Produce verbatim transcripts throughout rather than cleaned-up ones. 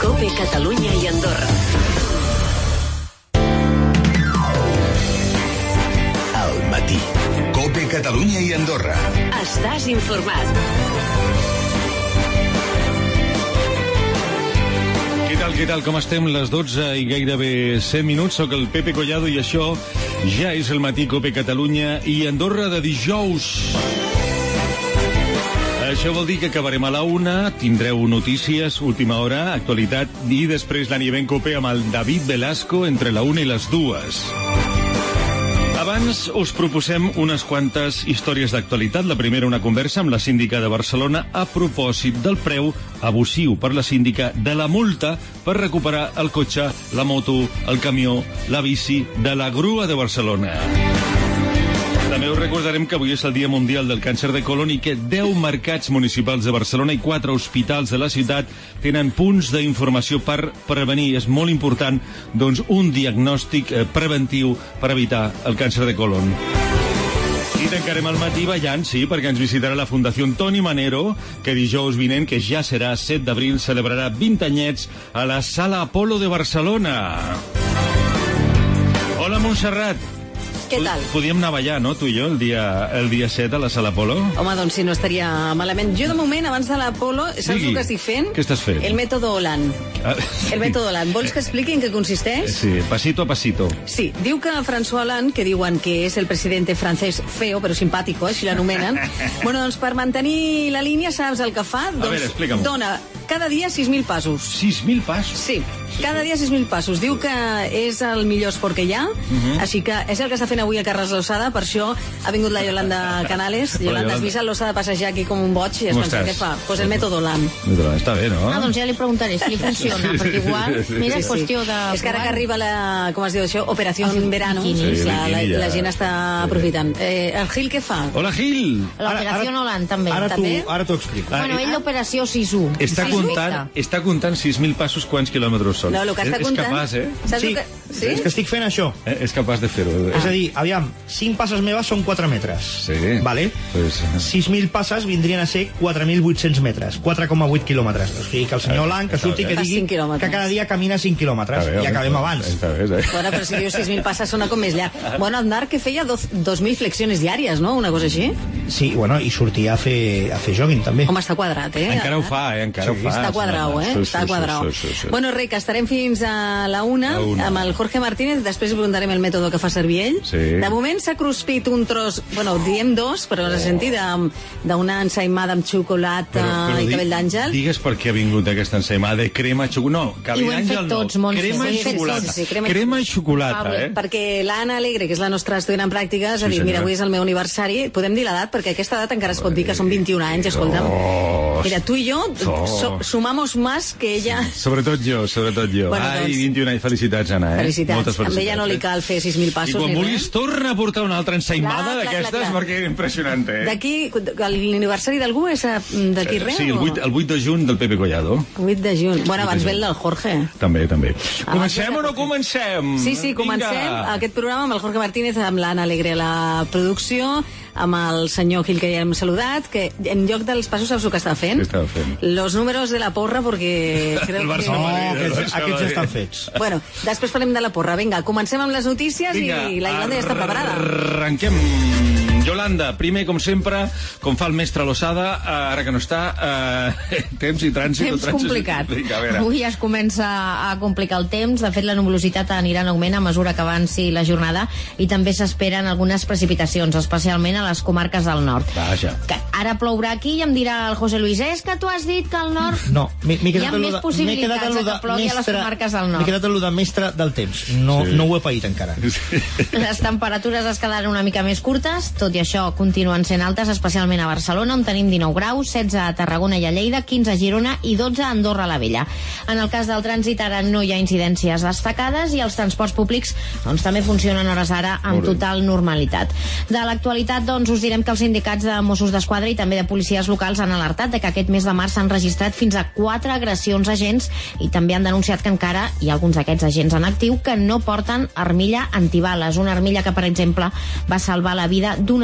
COPE Catalunya i Andorra. Al matí. COPE Catalunya i Andorra. Estàs informat. Què tal, què tal? Com estem? Les dotze i gairebé cent minuts. Soc el Pepe Collado i això ja és el matí COPE Catalunya i Andorra de dijous. Això vol dir que acabarem a la una, tindreu notícies, última hora, actualitat, i després l'anivent COPE amb el David Velasco entre la una i les dues. Abans us proposem unes quantes històries d'actualitat. La primera, una conversa amb la síndica de Barcelona a propòsit del preu abusiu per la síndica de la multa per recuperar el cotxe, la moto, el camió, la bici de la grua de Barcelona. També us recordarem que avui és el Dia Mundial del Càncer de Colon i que deu mercats municipals de Barcelona i quatre hospitals de la ciutat tenen punts d'informació per prevenir. És molt important, doncs, un diagnòstic preventiu per evitar el càncer de colon. I tancarem el matí ballant, sí, perquè ens visitarà la Fundació Toni Manero, que dijous vinent, que ja serà set d'abril, celebrarà vint anyets a la Sala Apolo de Barcelona. Hola, Montserrat. Què tal? Podíem anar a ballar, no, tu i jo, el dia, el dia set a la Sala Apolo? Home, doncs si no estaria malament. Jo, de moment, abans de l'Apolo, saps Digui, el que estic fent? Què estàs fent? El mètode Hollande. Ah, El mètode Hollande. Vols que expliqui en què consisteix? Sí, pasito a pasito. Sí, diu que François Hollande, que diuen que és el president francès feo, però simpàtico, així l'anomenen, bueno, doncs per mantenir la línia, saps el que fa? Doncs a veure, explica'm. Dona cada dia sis mil passos. sis mil passos? Sí, cada dia sis mil passos. Diu que és el millor esport que hi ha, uh-huh. Així que és el que està fent avui a Carles Lozada, per això ha vingut la Yolanda Canales. Yolanda, has vist el Lozada passejar aquí com un boig i es pensa, què fa? Pues el mètode Hollande. Està bé, no? Ah, doncs ja li preguntaré si li funciona, perquè igual, mira, és qüestió de... És que ara que arriba la, com es diu això, Operació Verano, Sí, la, la, biquini, ja. la gent està aprofitant. Eh, el Gil què fa? Hola, Gil! L'operació Hollande, també. Ara t'ho També? ara t'ho explico. Bueno, ell l'operació sis u. Està comptant, està comptant sis mil passos, quants quilòmetres són? No, el que està és, comptant... És capaç, eh? Saps Sí, el que... Sí? és que estic fent això. eh? És capaç de fer-ho. És a dir, aviam, cinc passes meves són quatre metres. Sí. Vale? Pues... sis mil passes vindrien a ser quatre mil vuit-cents metres, quatre coma vuit quilòmetres. O sigui, que el senyor Hollande que surti i que Fa digui cinc quilòmetres. que cada dia camina cinc quilòmetres Està bé, i acabem home, abans. Està bé, eh? Bueno, però si diu sis mil passes sona com més llarg. Bueno, Aznar que feia dos, dos mil flexiones diàries, no? Una cosa així. Sí, bueno, i sortia a fer, a fer jogging, també. Home, està quadrat, eh? Encara ho fa, eh? Encara Sí, ho fa. Està quadrau, eh? Sí, sí, Està sí, quadrau. sí, sí, sí. Bueno, Rei, que estarem fins a la una, La una. amb el Jorge Martínez, després li preguntarem el mètode que fa servir ell. Sí. De moment s'ha cruspit un tros, bueno, diem dos, però la sentida d'una ensaïmada amb xocolata i cabell d'àngel. Digues per què ha vingut aquesta ensaïmada de crema, xocolata. No, I cabell ho hem fet d'àngel no. tots, Montse, Crema ho i hem fet xocolata. tots, sí, sí, crema i- Crema i xocolata, Pablo, eh? Perquè l'Anna Alegre, que és la nostra estudiant en pràctiques, ha Sí, dit, mira, senyora. avui és el meu aniversari, podem dir l'edat, perquè aquesta edat encara es pot dir que són vint-i-un anys, escolta'm. Oh, Mira, tú y yo oh. so, sumamos más que ella. Sobretot jo, sobretot jo. Bueno, Ai, doncs, vint-i-un anys, felicitats, Anna, eh? Felicitats. Moltes felicitats. Amb ella no li cal fer sis mil passos I quan ni vulguis, res. torna a portar una altra ensaïmada Clar, clar, d'aquestes, clar, clar. perquè és impressionant, eh? D'aquí, l'aniversari d'algú és a- d'aquí res? Sí, el o- vuit, el vuit de juny del Pepe Collado. vuit de juny. Bueno, abans de ve juny. el del Jorge. També, també. Abans Comencem ve o el no comencem? Sí, sí, comencem Vinga. aquest programa amb el Jorge Martínez, amb l'Anna Alegre a la producció, amb el senyor Gil, que ja hem saludat, que en lloc dels passos saps el que està fent? Què estava fent? Los números de la porra, perquè... creo El que- Barça No, Madrid, aquests, Barça aquests ja Madrid. estan fets. Bueno, després parlem de la porra. Vinga, comencem amb les notícies Vinga, i la Yolanda ja està preparada. Arrenquem. Yolanda, primer, com sempre, com fa el mestre Lozada, eh, ara que no està, eh, temps i trànsit. Temps trànsit. complicat. Vinga, a veure. Avui es comença a complicar el temps. De fet, la nuvolositat anirà en augment a mesura que avanci la jornada i també s'esperen algunes precipitacions, especialment a les comarques del nord. Vaja. Que ara plourà aquí i em dirà el José Luis, és que tu has dit que al nord No, m'he m'he hi ha quedat en lo més de- m'he possibilitats quedat en lo de que de plogui a les mestre- comarques del M'he nord. quedat en lo de mestre del temps. No, Sí. no ho he paït encara. Les temperatures es quedaran una mica més curtes, tot i això continuen sent altes, especialment a Barcelona, on tenim dinou graus, setze a Tarragona i a Lleida, quinze a Girona i dotze a Andorra la Vella. En el cas del trànsit ara no hi ha incidències destacades i els transports públics doncs, també funcionen a hores d'ara amb Molt bé. total normalitat. De l'actualitat doncs, us direm que els sindicats de Mossos d'Esquadra i també de policies locals han alertat de que aquest mes de març s'han registrat fins a quatre agressions a agents i també han denunciat que encara hi ha alguns d'aquests agents en actiu que no porten armilla antibales, una armilla que, per exemple, va salvar la vida d'un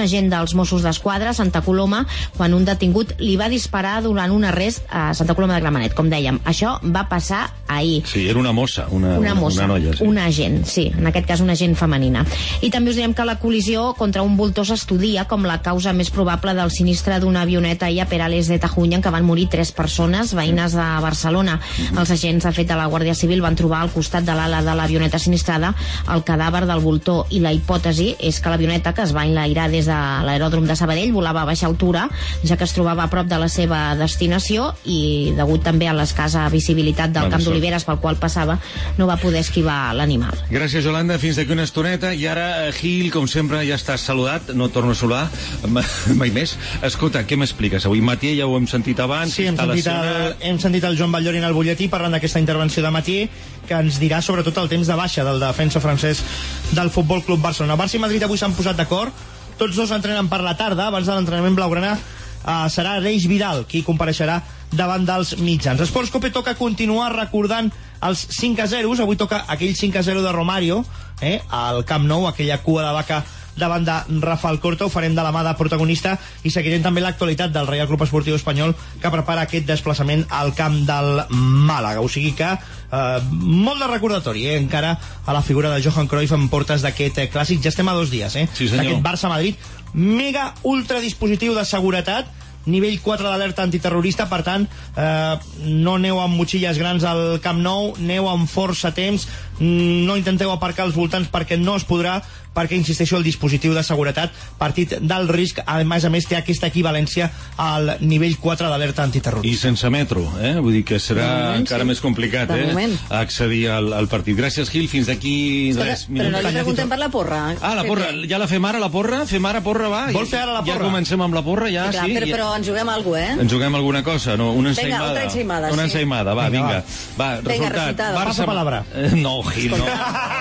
un agent dels Mossos d'Esquadra a Santa Coloma quan un detingut li va disparar durant un arrest a Santa Coloma de Gramenet, com dèiem. Això va passar ahir. Sí, era una mossa, una, una, mossa, una noia. Sí. Una agent, sí, en aquest cas una agent femenina. I també us diem que la col·lisió contra un voltor s'estudia com la causa més probable del sinistre d'una avioneta ahir a Perales de Tajuña, en què van morir tres persones, veïnes de Barcelona. Els agents, de fet, de la Guàrdia Civil van trobar al costat de l'ala de l'avioneta sinistrada el cadàver del voltor, i la hipòtesi és que l'avioneta, que es va enlairar des de l'aeròdrom de Sabadell, volava a baixa altura, ja que es trobava a prop de la seva destinació, i degut també a l'escassa visibilitat del camp d'oliveres pel qual passava, no va poder esquivar l'animal. Gràcies, Yolanda, fins d'aquí una estoneta. I ara, Gil, com sempre, ja estàs saludat, no torno a saludar mai més. Escolta, què m'expliques avui? Matí ja ho hem sentit abans. Sí, hem sentit, el, hem sentit el Joan Batllori en el butlletí parlant d'aquesta intervenció de Matí, que ens dirà sobretot el temps de baixa del defensa francès del Futbol Club Barcelona. Barça i Madrid avui s'han posat d'acord, tots dos entrenen per la tarda. Abans de l'entrenament blaugrana uh, serà Aleix Vidal qui compareixerà davant dels mitjans. Esports Cope toca continuar recordant els cinc a zero. Avui toca aquell cinc a zero de Romario, eh, al Camp Nou, aquella cua de vaca davant de Rafael Corta. Ho farem de la mà de protagonista i seguirem també l'actualitat del Reial Club Esportiu Espanyol, que prepara aquest desplaçament al camp del Màlaga. O sigui que eh, molt de recordatori, eh, encara a la figura de Johan Cruyff en portes d'aquest eh, clàssic. Ja estem a dos dies, eh, sí, d'aquest Barça-Madrid. Mega ultra dispositiu de seguretat, nivell quatre d'alerta antiterrorista. Per tant, eh, no aneu amb motxilles grans al Camp Nou, aneu amb força temps, no intenteu aparcar als voltants perquè no es podrà, perquè, insisteixo, el dispositiu de seguretat, partit del risc, a més a més té aquesta equivalència al nivell quatre d'alerta antiterrorista. I sense metro, eh? Vull dir que serà moment, encara sí. més complicat, eh? accedir al, al partit. Gràcies, Gil, fins d'aquí res. Però, però no li preguntem per la porra. Ah, la porra, ja la fem ara, la porra? Fem ara porra, va? Vol fer ara la porra? Ja comencem amb la porra, ja, sí. Clar, sí però, ja. però ens juguem alguna cosa, eh? Ens juguem alguna cosa, no? Una ensaïmada. Vinga, otra ensaïmada, Una sí. ensaïmada, va, vinga. Va, vinga, resultat. Barça palabra. Eh, no, Gil, no.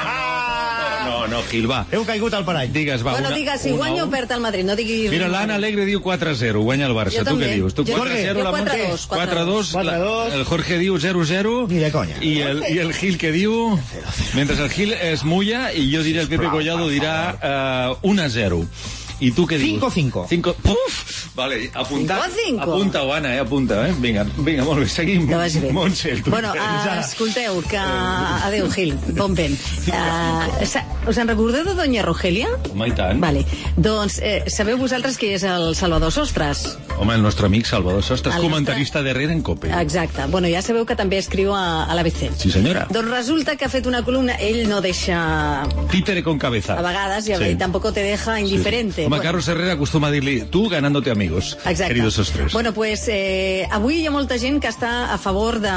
No, no, Gil, va. Heu caigut al parany. Digues, va. Bueno, una, digues, si guanya o perd el Madrid, no diguis... Mira, l'Anna Alegre diu quatre a zero, guanya el Barça. Jo tu també. què dius? Tu Jo quatre a zero, la Monte? quatre a dos. El Jorge diu zero a zero. Ni de conya. I el, i el Gil que diu... Mentre el Gil es mulla, i jo diré, el Pepe Collado dirà uh, un a zero. I tu què dius? cinco cinco. Puf! Vale, apunta. Apunta-ho, Anna, eh? Apunta, eh? Vinga, vinga, molt bé, seguim. Montse, el Bueno, uh, escolteu, que... Adéu, Gil, bon vent. Uh, us en recordeu de Doña Rogelia? Home, i tant. Vale. Doncs, eh, sabeu vosaltres qui és el Salvador Sostres? Home, el nostre amic Salvador Sostres, el comentarista nostre... darrere en COPE. Exacte. Bueno, ja sabeu que també escriu a, a l'A B C. Sí, senyora. Doncs resulta que ha fet una columna, ell no deixa... Títere con cabeza. A vegades, i sí. tampoco te deja indiferente. Sí. Home, bueno. Carlos Herrera acostuma a dir-li, tu ganándote amigos. Exacte. Queridos Sostres. Bueno, pues eh, avui hi ha molta gent que està a favor de,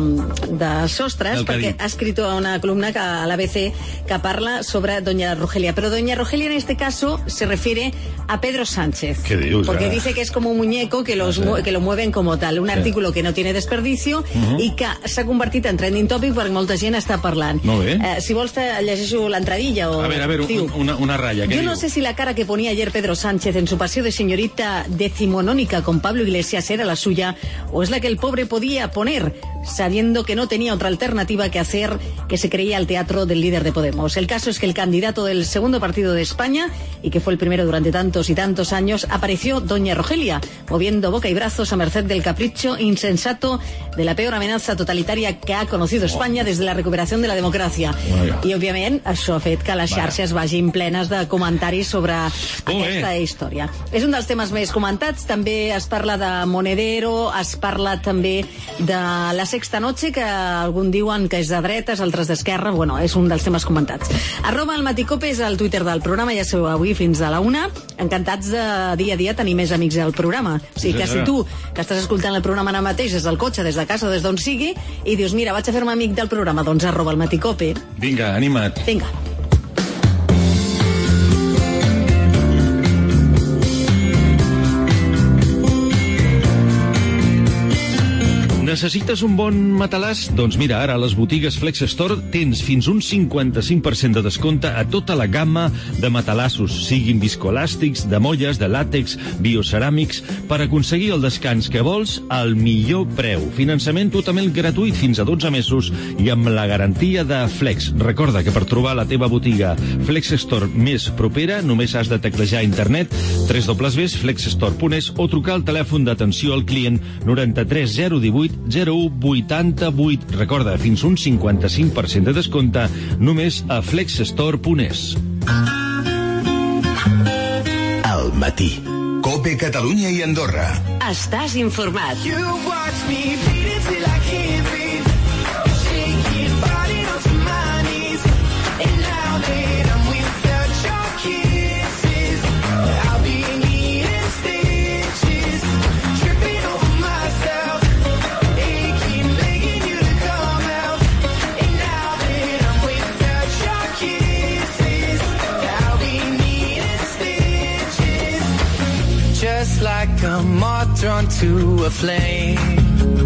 de Sostres, perquè ha escrit una columna que, a l'A B C que parla sobre Doña Rogelia. Pero Doña Rogelia en este caso se refiere a Pedro Sánchez. ¿Qué dios? Porque Ah. dice que es como un muñeco que, los, no sé. que lo mueven como tal. Un sí. artículo que no tiene desperdicio uh-huh. i que s'ha convertit en trending topic perquè molta gent està parlant. Molt bé. Eh, si vols te llegeixo l'entradilla o... A ver, a ver, un, una, una raya. Yo diu? no sé si la cara que ponía ayer Pedro Sánchez en su paseo de señorita decimonónica con Pablo Iglesias era la suya o es la que el pobre podía poner, sabiendo que no tenía otra alternativa que hacer, que se creía al teatro del líder de Podemos. El caso es que el candidato del segundo partido de España, y que fue el primero durante tantos y tantos años, apareció Doña Rogelia, moviendo boca y brazos a merced del capricho insensato de la peor amenaza totalitaria que ha conocido España desde la recuperación de la democracia. I, òbviament, això ha fet que les xarxes vagin plenes de comentaris sobre aquesta història. És un dels temes més comentats. També es parla de Monedero, es parla també de la Sexta Noche, que algun diuen que és de dretes, altres d'esquerra. Bueno, és un dels temes comentats. Arroba el Maticope és el Twitter del programa, ja sabeu, avui fins a la una. Encantats de dia a dia tenir més amics al programa. O sigui que si tu, que estàs escoltant el programa ara mateix des del cotxe, des de casa, des d'on sigui, i dius, mira, vaig a fer-me amic del programa, doncs arroba el Maticope. Vinga, anima't. Vinga. Necessites un bon matalàs? Doncs mira, ara a les botigues Flex Store tens fins un cinquanta-cinc per cent de descompte a tota la gamma de matalassos, siguin viscoelàstics, de molles, de làtex, bioceràmics, per aconseguir el descans que vols al millor preu. Finançament totalment gratuït fins a dotze mesos i amb la garantia de Flex. Recorda que per trobar la teva botiga Flex Store més propera només has de teclejar a internet w w w punt flexstore punt es o trucar al telèfon d'atenció al client noranta-tres zero divuit zero u vuitanta-vuit. Recorda, fins un cinquanta-cinc per cent de descompte només a flexstore punt es. Al matí. COPE Catalunya i Andorra. Estàs informat. You watch me bleeding till I can't breathe. Shaking body onto my knees. And now that I'm without your kisses, I'll be needing stitches. Tripping over myself. Aching, begging you to come out. And now that I'm without your kisses, I'll be needing stitches. Just like a moth drawn to a flame.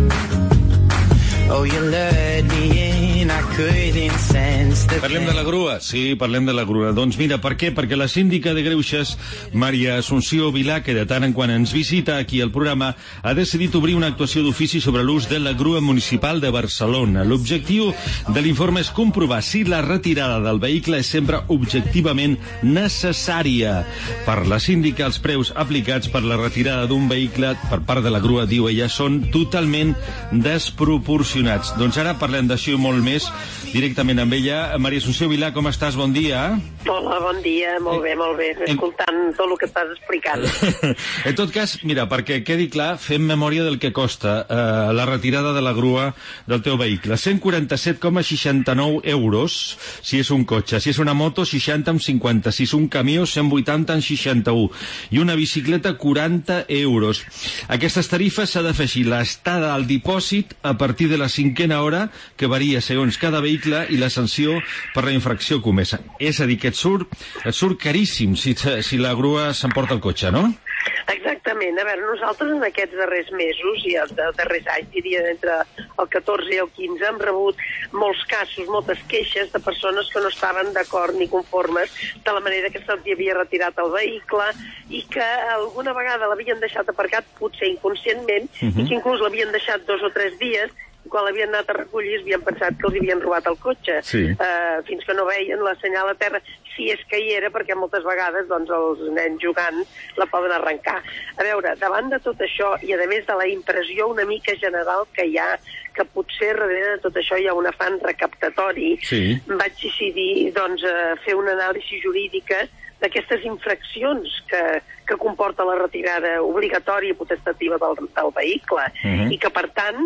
Oh, you lured me in, I couldn't sense the Parlem de la grua? Sí, parlem de la grua. Doncs mira, per què? Perquè la síndica de Greuges, Maria Assumpció Vilà, que de tant en quant ens visita aquí al programa, ha decidit obrir una actuació d'ofici sobre l'ús de la grua municipal de Barcelona. L'objectiu de l'informe és comprovar si la retirada del vehicle és sempre objectivament necessària. Per la síndica, els preus aplicats per la retirada d'un vehicle per part de la grua, diu ella, són totalment desproporcionats. Doncs ara parlem d'això i molt més directament amb ella. Maria Assumpció Vilà, com estàs? Bon dia. Hola, bon dia. Molt bé, molt bé. Escoltant tot el que estàs explicant. En tot cas, mira, perquè quedi clar, fem memòria del que costa eh, la retirada de la grua del teu vehicle. cent quaranta-set coma seixanta-nou euros si és un cotxe. Si és una moto, seixanta amb cinquanta-sis. Un camió, cent vuitanta amb seixanta-u. I una bicicleta, quaranta euros. Aquestes tarifes s'ha d'afegir l'estada al dipòsit a partir de la cinquena hora, que varia segons cada vehicle, i la sanció per la infracció comesa. És a dir, que et surt, et surt caríssim si, si la grua s'emporta el cotxe, no? Exactament. A veure, nosaltres en aquests darrers mesos i els darrers anys, diria entre el catorze i el quinze, hem rebut molts casos, moltes queixes de persones que no estaven d'acord ni conformes de la manera que se'ls havia retirat el vehicle i que alguna vegada l'havien deixat aparcat, potser inconscientment, uh-huh. i que inclús l'havien deixat dos o tres dies, i quan l'havien anat a recollir havien pensat que els havien robat el cotxe, sí. uh, fins que no veien la senyal a terra, si és que hi era, perquè moltes vegades doncs, els nens jugant la poden arrencar. A veure, davant de tot això, i a més de la impressió una mica general que hi ha, que potser darrere de tot això hi ha un afany recaptatori, sí. vaig decidir doncs, fer una anàlisi jurídica d'aquestes infraccions que, que comporta la retirada obligatòria i potestativa del, del vehicle, uh-huh. i que, per tant,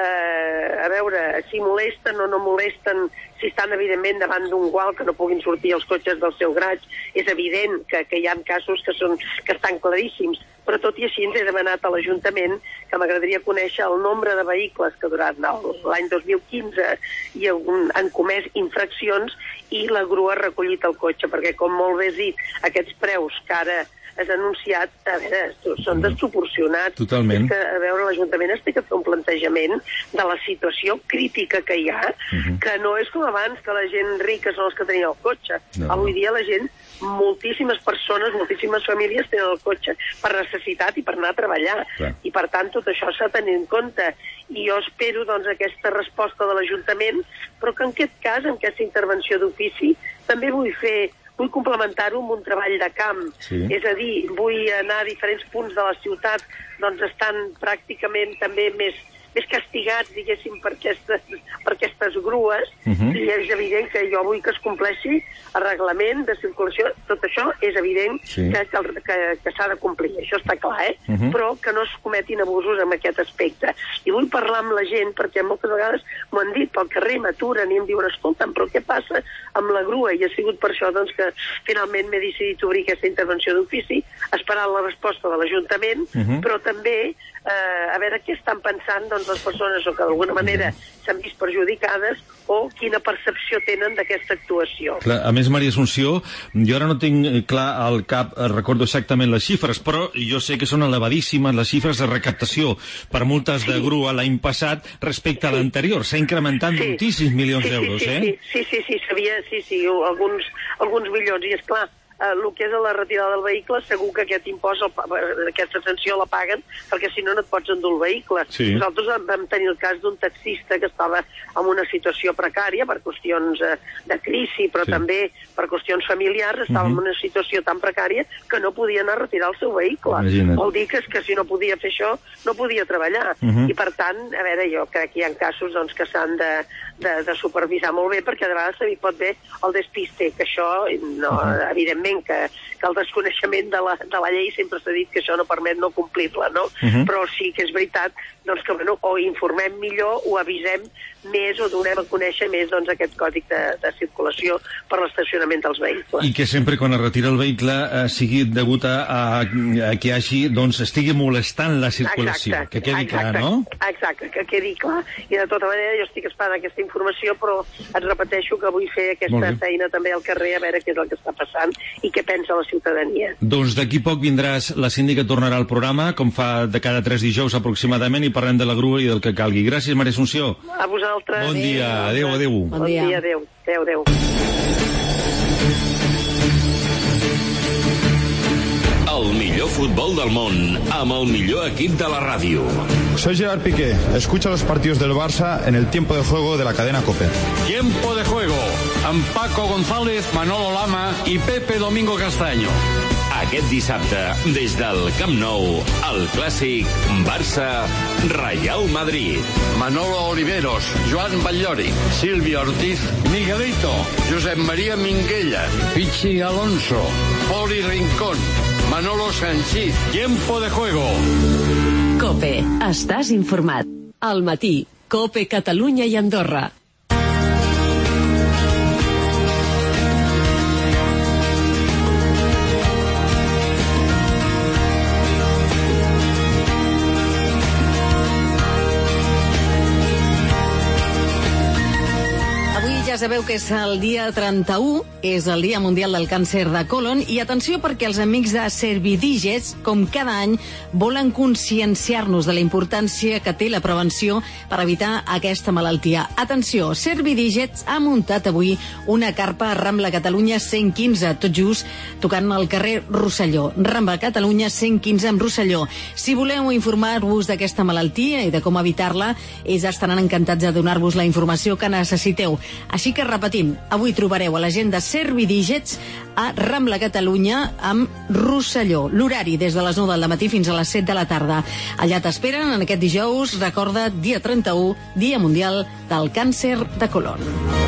Eh, a veure, si molesten o no molesten, si estan evidentment davant d'un gual que no puguin sortir els cotxes del seu graig, és evident que, que hi ha casos que, són, que estan claríssims, però tot i així ens he demanat a l'Ajuntament que m'agradaria conèixer el nombre de vehicles que durant l'any dos mil quinze hi han, han comès infraccions i la grua ha recollit el cotxe, perquè com molt bé has dit, aquests preus que ara has anunciat, a veure, són desproporcionats. Totalment. És que, a veure, l'Ajuntament ha de fer un plantejament de la situació crítica que hi ha, uh-huh. que no és com abans, que la gent rica són els que tenien el cotxe. No. Avui dia la gent, moltíssimes persones, moltíssimes famílies tenen el cotxe per necessitat i per anar a treballar. Clar. I, per tant, tot això s'ha de tenir en compte. I jo espero, doncs, aquesta resposta de l'Ajuntament, però que en aquest cas, en aquesta intervenció d'ofici, també vull fer vull complementar-ho amb un treball de camp. Sí. És a dir, vull anar a diferents punts de la ciutat, doncs estan pràcticament també més, més castigats, diguéssim, per aquestes, per aquestes grues, uh-huh. i és evident que jo vull que es compleixi el reglament de circulació. Tot això és evident sí. que, que, que, que s'ha de complir, això està clar, eh? Uh-huh. Però que no es cometin abusos en aquest aspecte. I vull parlar amb la gent, perquè moltes vegades m'ho han dit pel carrer, m'aturen i em diuen, escolta'm, però què passa amb la grua? I ha sigut per això doncs, que finalment m'he decidit obrir aquesta intervenció d'ofici, esperant la resposta de l'Ajuntament, uh-huh. però també eh, a veure què estan pensant doncs, totes les persones o que d'alguna manera s'han vist perjudicades o quina percepció tenen d'aquesta actuació. Clar, a més, Maria Assumpció, jo ara no tinc clar al cap, recordo exactament les xifres, però jo sé que són elevadíssimes les xifres de recaptació per multes sí. de grua l'any passat respecte sí. a l'anterior. S'ha incrementat sí. moltíssims milions sí, sí, d'euros, sí, eh? Sí, sí, sí, sí, sabia, sí, sí, alguns, alguns milions, i és clar, eh, el que és la retirada del vehicle, segur que aquest impost, el, aquesta sanció la paguen, perquè si no no et pots endur el vehicle. Sí. Nosaltres vam tenir el cas d'un taxista que estava en una situació precària per qüestions eh, de crisi, però sí. també per qüestions familiars, estava uh -huh. en una situació tan precària que no podia anar a retirar el seu vehicle. Imagina't. Vol dir que, és que si no podia fer això, no podia treballar. Uh -huh. I per tant, a veure, jo crec que hi ha casos doncs, que s'han de, de, de supervisar molt bé, perquè de vegades se hi pot ver el despiste, que això, no, uh -huh. evidentment, que, que el desconeixement de la, de la llei sempre s'ha dit que això no permet no complir-la, no? Uh -huh. Però sí que és veritat doncs, que bueno, o informem millor o avisem més o donem a conèixer més doncs, aquest còdic de, de circulació per l'estacionament dels vehicles. I que sempre quan es retira el vehicle eh, sigui degut a, a, a que hagi, doncs, estigui molestant la circulació. Exacte, que quedi exacte, clar, no? Exacte, que quedi clar. I de tota manera jo estic esperant aquesta informació, però et repeteixo que vull fer aquesta feina també al carrer a veure què és el que està passant i què pensa la ciutadania. Doncs d'aquí poc vindràs, la síndica tornarà al programa, com fa de cada tres dijous aproximadament, i parlem de la grua i del que calgui. Gràcies, Maria Assumpció. A vosaltres. Bon dia. Adéu, adéu. Bon dia. Bon dia, adéu. Adéu, adéu. El millor futbol del món amb el millor equip de la ràdio. Soy Gerard Piqué. Escucha los partidos del Barça en el tiempo de juego de la cadena COPE. Tiempo de juego. Amb Paco González, Manolo Lama i Pepe Domingo Castaño. Aquest dissabte, des del Camp Nou, el clàssic Barça-Real Madrid. Manolo Oliveros, Joan Batllori, Silvio Ortiz, Miguelito, Josep María Minguella, Pichi Alonso, Poli Rincón, Manolo Sanchís. Tiempo de juego. COPE. Estàs informat. Al matí, COPE Catalunya i Andorra. Ja sabeu que és el dia trenta-u, és el Dia Mundial del Càncer de Colon, i atenció perquè els amics de Servidigest, com cada any, volen conscienciar-nos de la importància que té la prevenció per evitar aquesta malaltia. Atenció, Servidigest ha muntat avui una carpa a Rambla Catalunya cent quinze, tot just tocant al carrer Rosselló. Rambla Catalunya cent quinze amb Rosselló. Si voleu informar-vos d'aquesta malaltia i de com evitar-la, ells estaran encantats de donar-vos la informació que necessiteu. Així que repetim, avui trobareu a la gent de Servidigest a Rambla Catalunya amb Rosselló. L'horari des de les nou del matí fins a les set de la tarda. Allà t'esperen en aquest dijous, recorda, dia trenta-u, Dia Mundial del Càncer de Colon.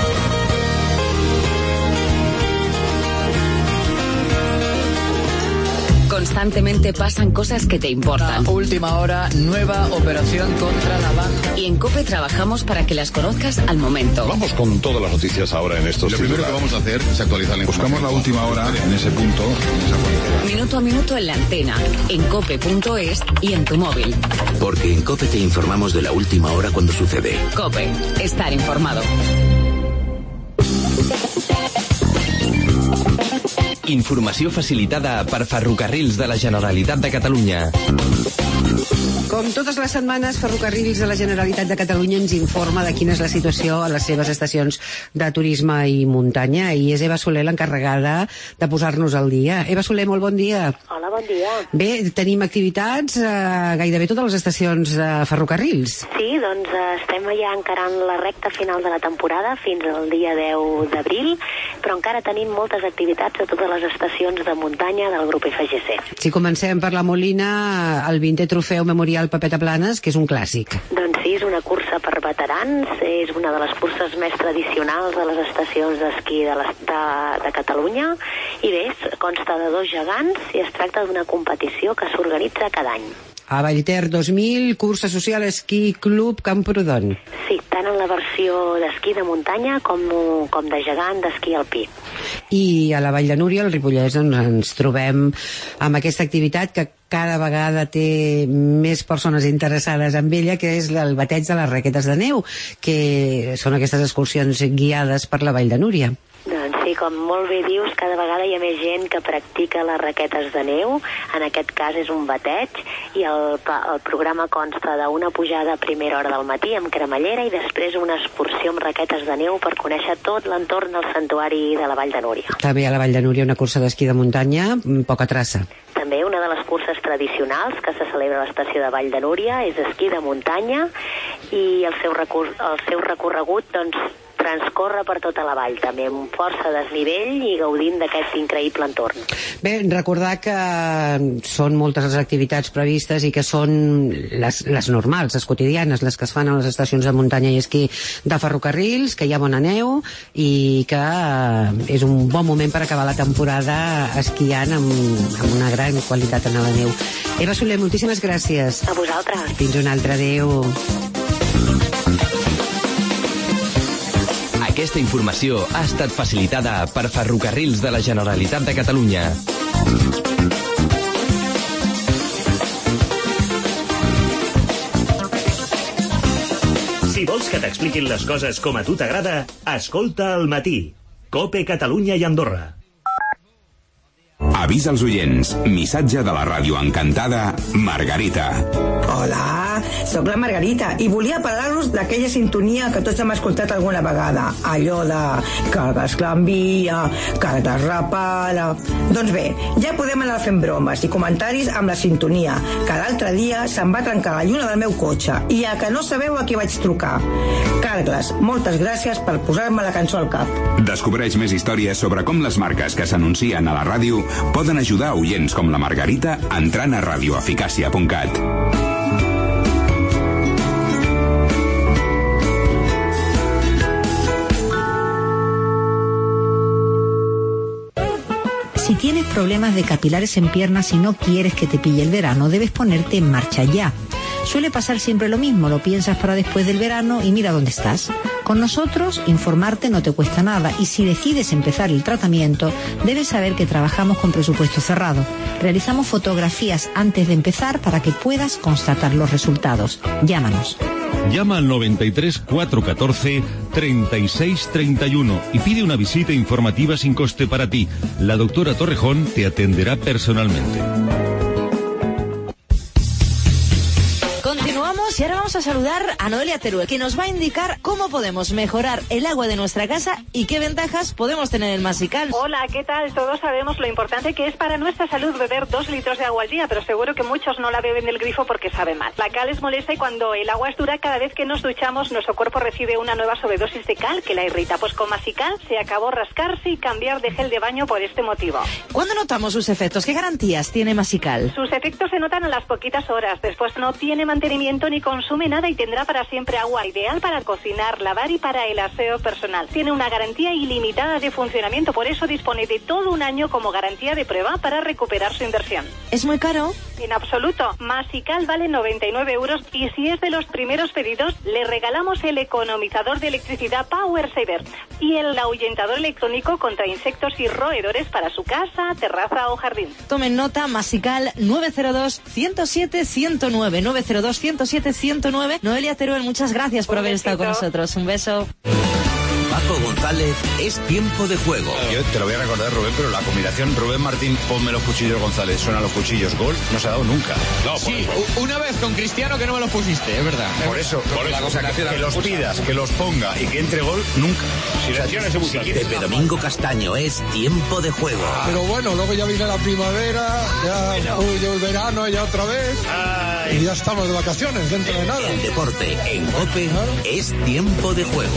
Constantemente pasan cosas que te importan. La última hora, nueva operación contra la banca. Y en COPE trabajamos para que las conozcas al momento. Vamos con todas las noticias ahora en estos. Lo primero que vamos a hacer es actualizar la información. Buscamos la última hora en ese punto. En esa minuto a minuto en la antena, en cope punto es y en tu móvil. Porque en COPE te informamos de la última hora cuando sucede. COPE, estar informado. Informació facilitada per Ferrocarrils de la Generalitat de Catalunya. Com totes les setmanes, Ferrocarrils de la Generalitat de Catalunya ens informa de quina és la situació a les seves estacions de turisme i muntanya, i és Eva Soler l'encarregada de posar-nos al dia. Eva Soler, molt bon dia. Hola, bon dia. Bé, tenim activitats a gairebé totes les estacions de Ferrocarrils. Sí, doncs eh, estem ja encarant la recta final de la temporada fins al dia deu d'abril, però encara tenim moltes activitats a totes les estacions de muntanya del grup F G C. Si comencem per la Molina, el vintè trofeu memorial Pepeta Planes, que és un clàssic. Doncs sí, és una cursa per veterans, és una de les curses més tradicionals de les estacions d'esquí de, de, de Catalunya, i bé, consta de dos gegants i es tracta d'una competició que s'organitza cada any. A Vallter dos mil, cursa social Esquí Club Camprodon. Sí, tant en la versió d'esquí de muntanya com, com de gegant d'esquí alpí. I a la Vall de Núria, al Ripollès, doncs, ens trobem amb aquesta activitat que cada vegada té més persones interessades en ella, que és el bateig de les raquetes de neu, que són aquestes excursions guiades per la Vall de Núria. Doncs sí, com molt bé dius, cada vegada hi ha més gent que practica les raquetes de neu. En aquest cas és un bateig, i el, el programa consta d'una pujada a primera hora del matí amb cremallera i després una excursió amb raquetes de neu per conèixer tot l'entorn del santuari de la Vall de Núria. També a la Vall de Núria una cursa d'esquí de muntanya, poca traça. També una de les curses tradicionals que se celebra a l'estació de Vall de Núria és esquí de muntanya, i el seu, recur el seu recorregut doncs, transcorre per tota la vall, també amb força desnivell i gaudint d'aquest increïble entorn. Bé, recordar que són moltes les activitats previstes i que són les, les normals, les quotidianes, les que es fan a les estacions de muntanya i esquí de ferrocarrils, que hi ha bona neu i que és un bon moment per acabar la temporada esquiant amb, amb una gran qualitat en la neu. Eva Soler, moltíssimes gràcies. A vosaltres. Fins un altre, adéu. Aquesta informació ha estat facilitada per Ferrocarrils de la Generalitat de Catalunya. Si vols que t'expliquin les coses com a tu t'agrada, escolta El Matí. COPE Catalunya i Andorra. Avís als oients. Missatge de la ràdio encantada, Margarita. Hola, sóc la Margarita i volia parlar-vos d'aquella sintonia que tots hem escoltat alguna vegada. Allò de cargues clanvia, cargues rapala... Doncs bé, ja podem anar fent bromes i comentaris amb la sintonia, que l'altre dia se'n va trencar la lluna del meu cotxe i a que no sabeu a qui vaig trucar. Cargles, moltes gràcies per posar-me la cançó al cap. Descobreix més històries sobre com les marques que s'anuncien a la ràdio poden ajudar oients com la Margarita entrant a radioeficàcia punt cat. Si tienes problemas de capilares en piernas y no quieres que te pille el verano, debes ponerte en marcha ya. Suele pasar siempre lo mismo, lo piensas para después del verano y mira dónde estás. Con nosotros, informarte no te cuesta nada y si decides empezar el tratamiento, debes saber que trabajamos con presupuesto cerrado. Realizamos fotografías antes de empezar para que puedas constatar los resultados. Llámanos. Llama al noventa y tres, cuatrocientos catorce, treinta y seis treinta y uno y pide una visita informativa sin coste para ti. La doctora Torrejón te atenderá personalmente. Continuamos y ahora vamos a saludar a Noelia Teruel, que nos va a indicar cómo podemos mejorar el agua de nuestra casa y qué ventajas podemos tener en Masical. Hola, ¿qué tal? Todos sabemos lo importante que es para nuestra salud beber dos litros de agua al día, pero seguro que muchos no la beben del grifo porque sabe mal. La cal es molesta y cuando el agua es dura, cada vez que nos duchamos, nuestro cuerpo recibe una nueva sobredosis de cal que la irrita. Pues con Masical se acabó rascarse y cambiar de gel de baño por este motivo. ¿Cuándo notamos sus efectos? ¿Qué garantías tiene Masical? Sus efectos se notan a las poquitas horas. Después no tiene mantenimiento ni consume nada y tendrá para siempre agua, ideal para cocinar, lavar y para el aseo personal. Tiene una garantía ilimitada de funcionamiento, por eso dispone de todo un año como garantía de prueba para recuperar su inversión. ¿Es muy caro? En absoluto. Masical vale noventa y nueve euros y si es de los primeros pedidos, le regalamos el economizador de electricidad Power Saver y el ahuyentador electrónico contra insectos y roedores para su casa, terraza o jardín. Tomen nota, Masical nueve cero dos, ciento siete, ciento nueve, nueve cero dos, ciento siete, ciento nueve. Noelia Teruel, muchas gracias por Un haber besito. estado con nosotros. Un beso. Paco González, es tiempo de juego. Yo te lo voy a recordar, Rubén, pero la combinación Rubén Martín, ponme los cuchillos González, suena los cuchillos, gol, no se ha dado nunca. No, Sí, u- una vez con Cristiano que no me los pusiste, es verdad. Por eso, Por eso, o sea, que, la que los excusa. pidas, que los ponga y que entre gol, nunca. Si lesiones se buscan. Pepe Domingo Castaño, es tiempo de juego. Pero bueno, luego ya viene la primavera, ya uy, el verano, ya otra vez. Y ya estamos de vacaciones dentro de nada. El deporte en COPE es tiempo de juego.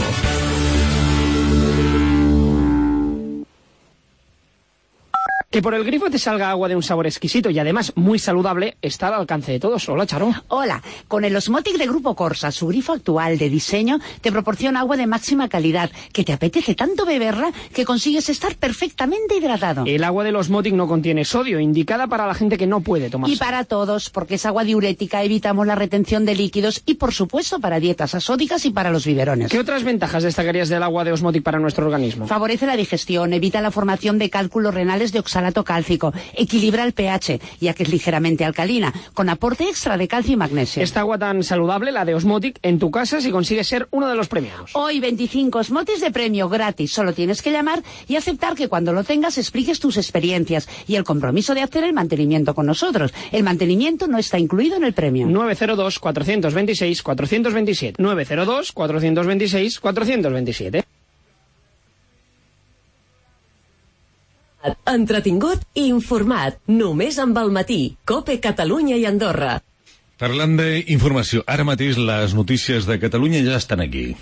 Que por el grifo te salga agua de un sabor exquisito y además muy saludable está al alcance de todos. Hola, Charo. Hola. Con el Osmotic de Grupo Corsa, su grifo actual de diseño te proporciona agua de máxima calidad, que te apetece tanto beberla que consigues estar perfectamente hidratado. El agua del Osmotic no contiene sodio, indicada para la gente que no puede tomar. Y para todos, porque es agua diurética, evitamos la retención de líquidos y, por supuesto, para dietas asóticas y para los biberones. ¿Qué otras ventajas destacarías del agua de Osmotic para nuestro organismo? Favorece la digestión, evita la formación de cálculos renales de oxalato cálcico, equilibra el pH, ya que es ligeramente alcalina, con aporte extra de calcio y magnesio. Esta agua tan saludable, la de Osmotic, en tu casa si consigues ser uno de los premiados. Hoy veinticinco Osmotics de premio gratis. Solo tienes que llamar y aceptar que cuando lo tengas expliques tus experiencias y el compromiso de hacer el mantenimiento con nosotros. El mantenimiento no está incluido en el premio. nueve cero dos, cuatro dos seis, cuatro dos siete. nueve cero dos, cuatro dos seis, cuatro dos siete. Entretingut i informat. Només amb El Matí. COPE Catalunya i Andorra. Parlant d'informació, ara mateix les notícies de Catalunya ja estan aquí.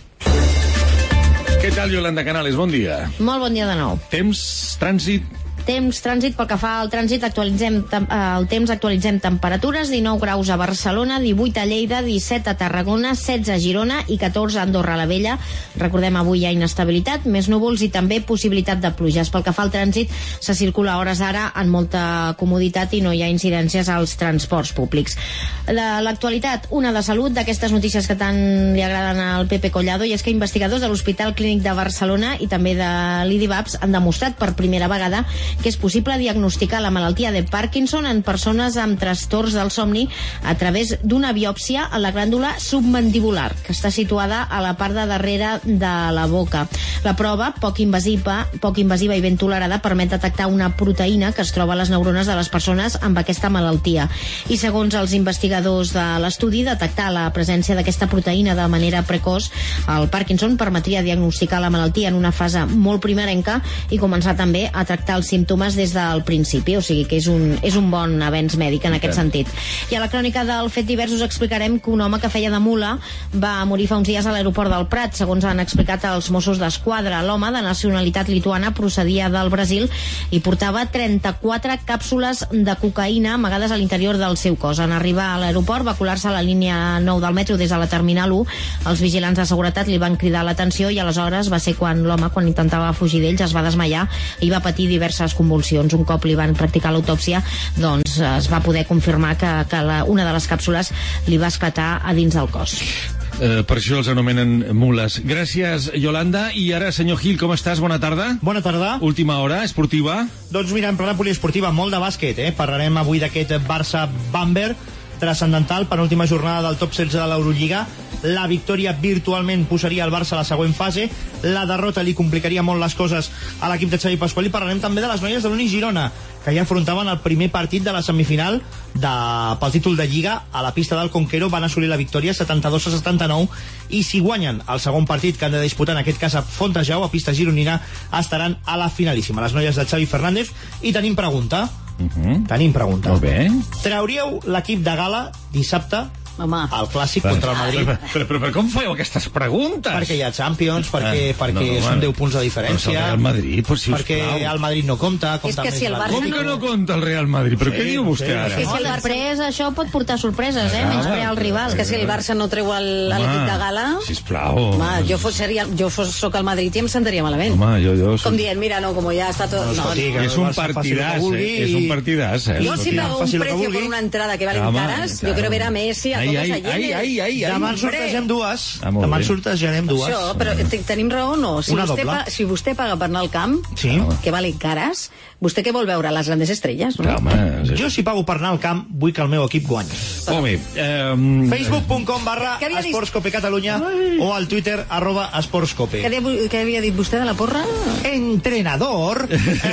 Què tal, Yolanda Canales? Bon dia. Molt bon dia de nou. Temps, trànsit... Temps, trànsit, pel que fa al trànsit, actualitzem el temps, actualitzem temperatures, dinou graus a Barcelona, divuit a Lleida, disset a Tarragona, setze a Girona i catorze a Andorra la Vella. Recordem, avui hi ha inestabilitat, més núvols i també possibilitat de pluges. Pel que fa al trànsit, se circula a hores d'ara en molta comoditat i no hi ha incidències als transports públics. L'actualitat, una de salut, d'aquestes notícies que tant li agraden al Pepe Collado, i és que investigadors de l'Hospital Clínic de Barcelona i també de l'I D I B A P S han demostrat per primera vegada que és possible diagnosticar la malaltia de Parkinson en persones amb trastorns del somni a través d'una biòpsia a la glàndula submandibular, que està situada a la part de darrere de la boca. La prova, poc invasiva, poc invasiva i ben tolerada, permet detectar una proteïna que es troba a les neurones de les persones amb aquesta malaltia. I segons els investigadors de l'estudi, detectar la presència d'aquesta proteïna de manera precoç al Parkinson permetria diagnosticar la malaltia en una fase molt primerenca i començar també a tractar els símptomes des del principi, o sigui que és un, és un bon avenç mèdic en aquest sentit. I a la crònica del Fet Divers us explicarem que un home que feia de mula va morir fa uns dies a l'aeroport del Prat, segons han explicat els Mossos d'Esquadra. L'home, de nacionalitat lituana, procedia del Brasil i portava trenta-quatre càpsules de cocaïna amagades a l'interior del seu cos. En arribar a l'aeroport va colar-se a la línia nou del metro des de la Terminal u. Els vigilants de seguretat li van cridar l'atenció i aleshores va ser quan l'home, quan intentava fugir d'ells, es va desmaiar i va patir diverses convulsions. Un cop li van practicar l'autòpsia, doncs es va poder confirmar que, que la, una de les càpsules li va esclatar a dins del cos. Eh, per això els anomenen mules. Gràcies, Yolanda. I ara, senyor Gil, com estàs? Bona tarda. Bona tarda. Última hora, esportiva. Doncs mira, en plana poliesportiva, molt de bàsquet, eh? Parlarem avui d'aquest Barça-Bamberg transcendental, penúltima jornada del top setze de l'Eurolliga. La victòria virtualment posaria el Barça a la següent fase, la derrota li complicaria molt les coses a l'equip de Xavi Pasqual. I parlarem també de les noies de l'Uni Girona, que ja afrontaven el primer partit de la semifinal de, pel títol de Lliga a la pista del Conquero. Van assolir la victòria setanta-dos a setanta-nou i si guanyen el segon partit que han de disputar, en aquest cas a Fontejau, a pista gironina, estaran a la finalíssima. Les noies de Xavi Fernández. I tenim pregunta. Uh-huh. Tenim pregunta. Molt bé. Trauríeu l'equip de gala dissabte Home. el clàssic contra el Madrid? Però, però, però, però com feu aquestes preguntes? Perquè hi ha Champions, perquè, eh, perquè no, no, són deu punts de diferència. Però el Real Madrid, pues, si us perquè plau. el Madrid no compta. És que si el Barça Com que no compta el Real Madrid? Però Sí, què diu vostè sí, ara? és que No, el Barça- després això pot portar sorpreses, eh? Ah, Menysprear el rival. És que si el Barça no treu el- Home, l'equip de gala... sisplau. Home, jo fos, seria, jo fos, soc el Madrid i em sentaria malament. Home, jo, jo... Com dient, mira, no, com ja està tot... No, no. És un partidàs, eh? És un partidàs, eh? Yo si pago un precio por una entrada que valen Home, caras, claro. yo quiero ver a Messi, a Ai, todos ai, allí. ai, ai, ai, ai. Demà en Hombre. sortegem dues. Ah, molt Demà en bé. sortegem dues. Això, però te- tenim raó o no? Si Una vostè, doble. pa, si vostè paga per anar al camp, Sí. que valen cares, vostè què vol veure? Les grandes estrelles, no? Clar, home, sí. Jo si pago per anar al camp vull que el meu equip guanyi. Molt bé. Um... Facebook.com barra Què havia dit? esportscope Catalunya o al Twitter arroba esportscope. Què havia, què havia dit vostè de la porra? Entrenador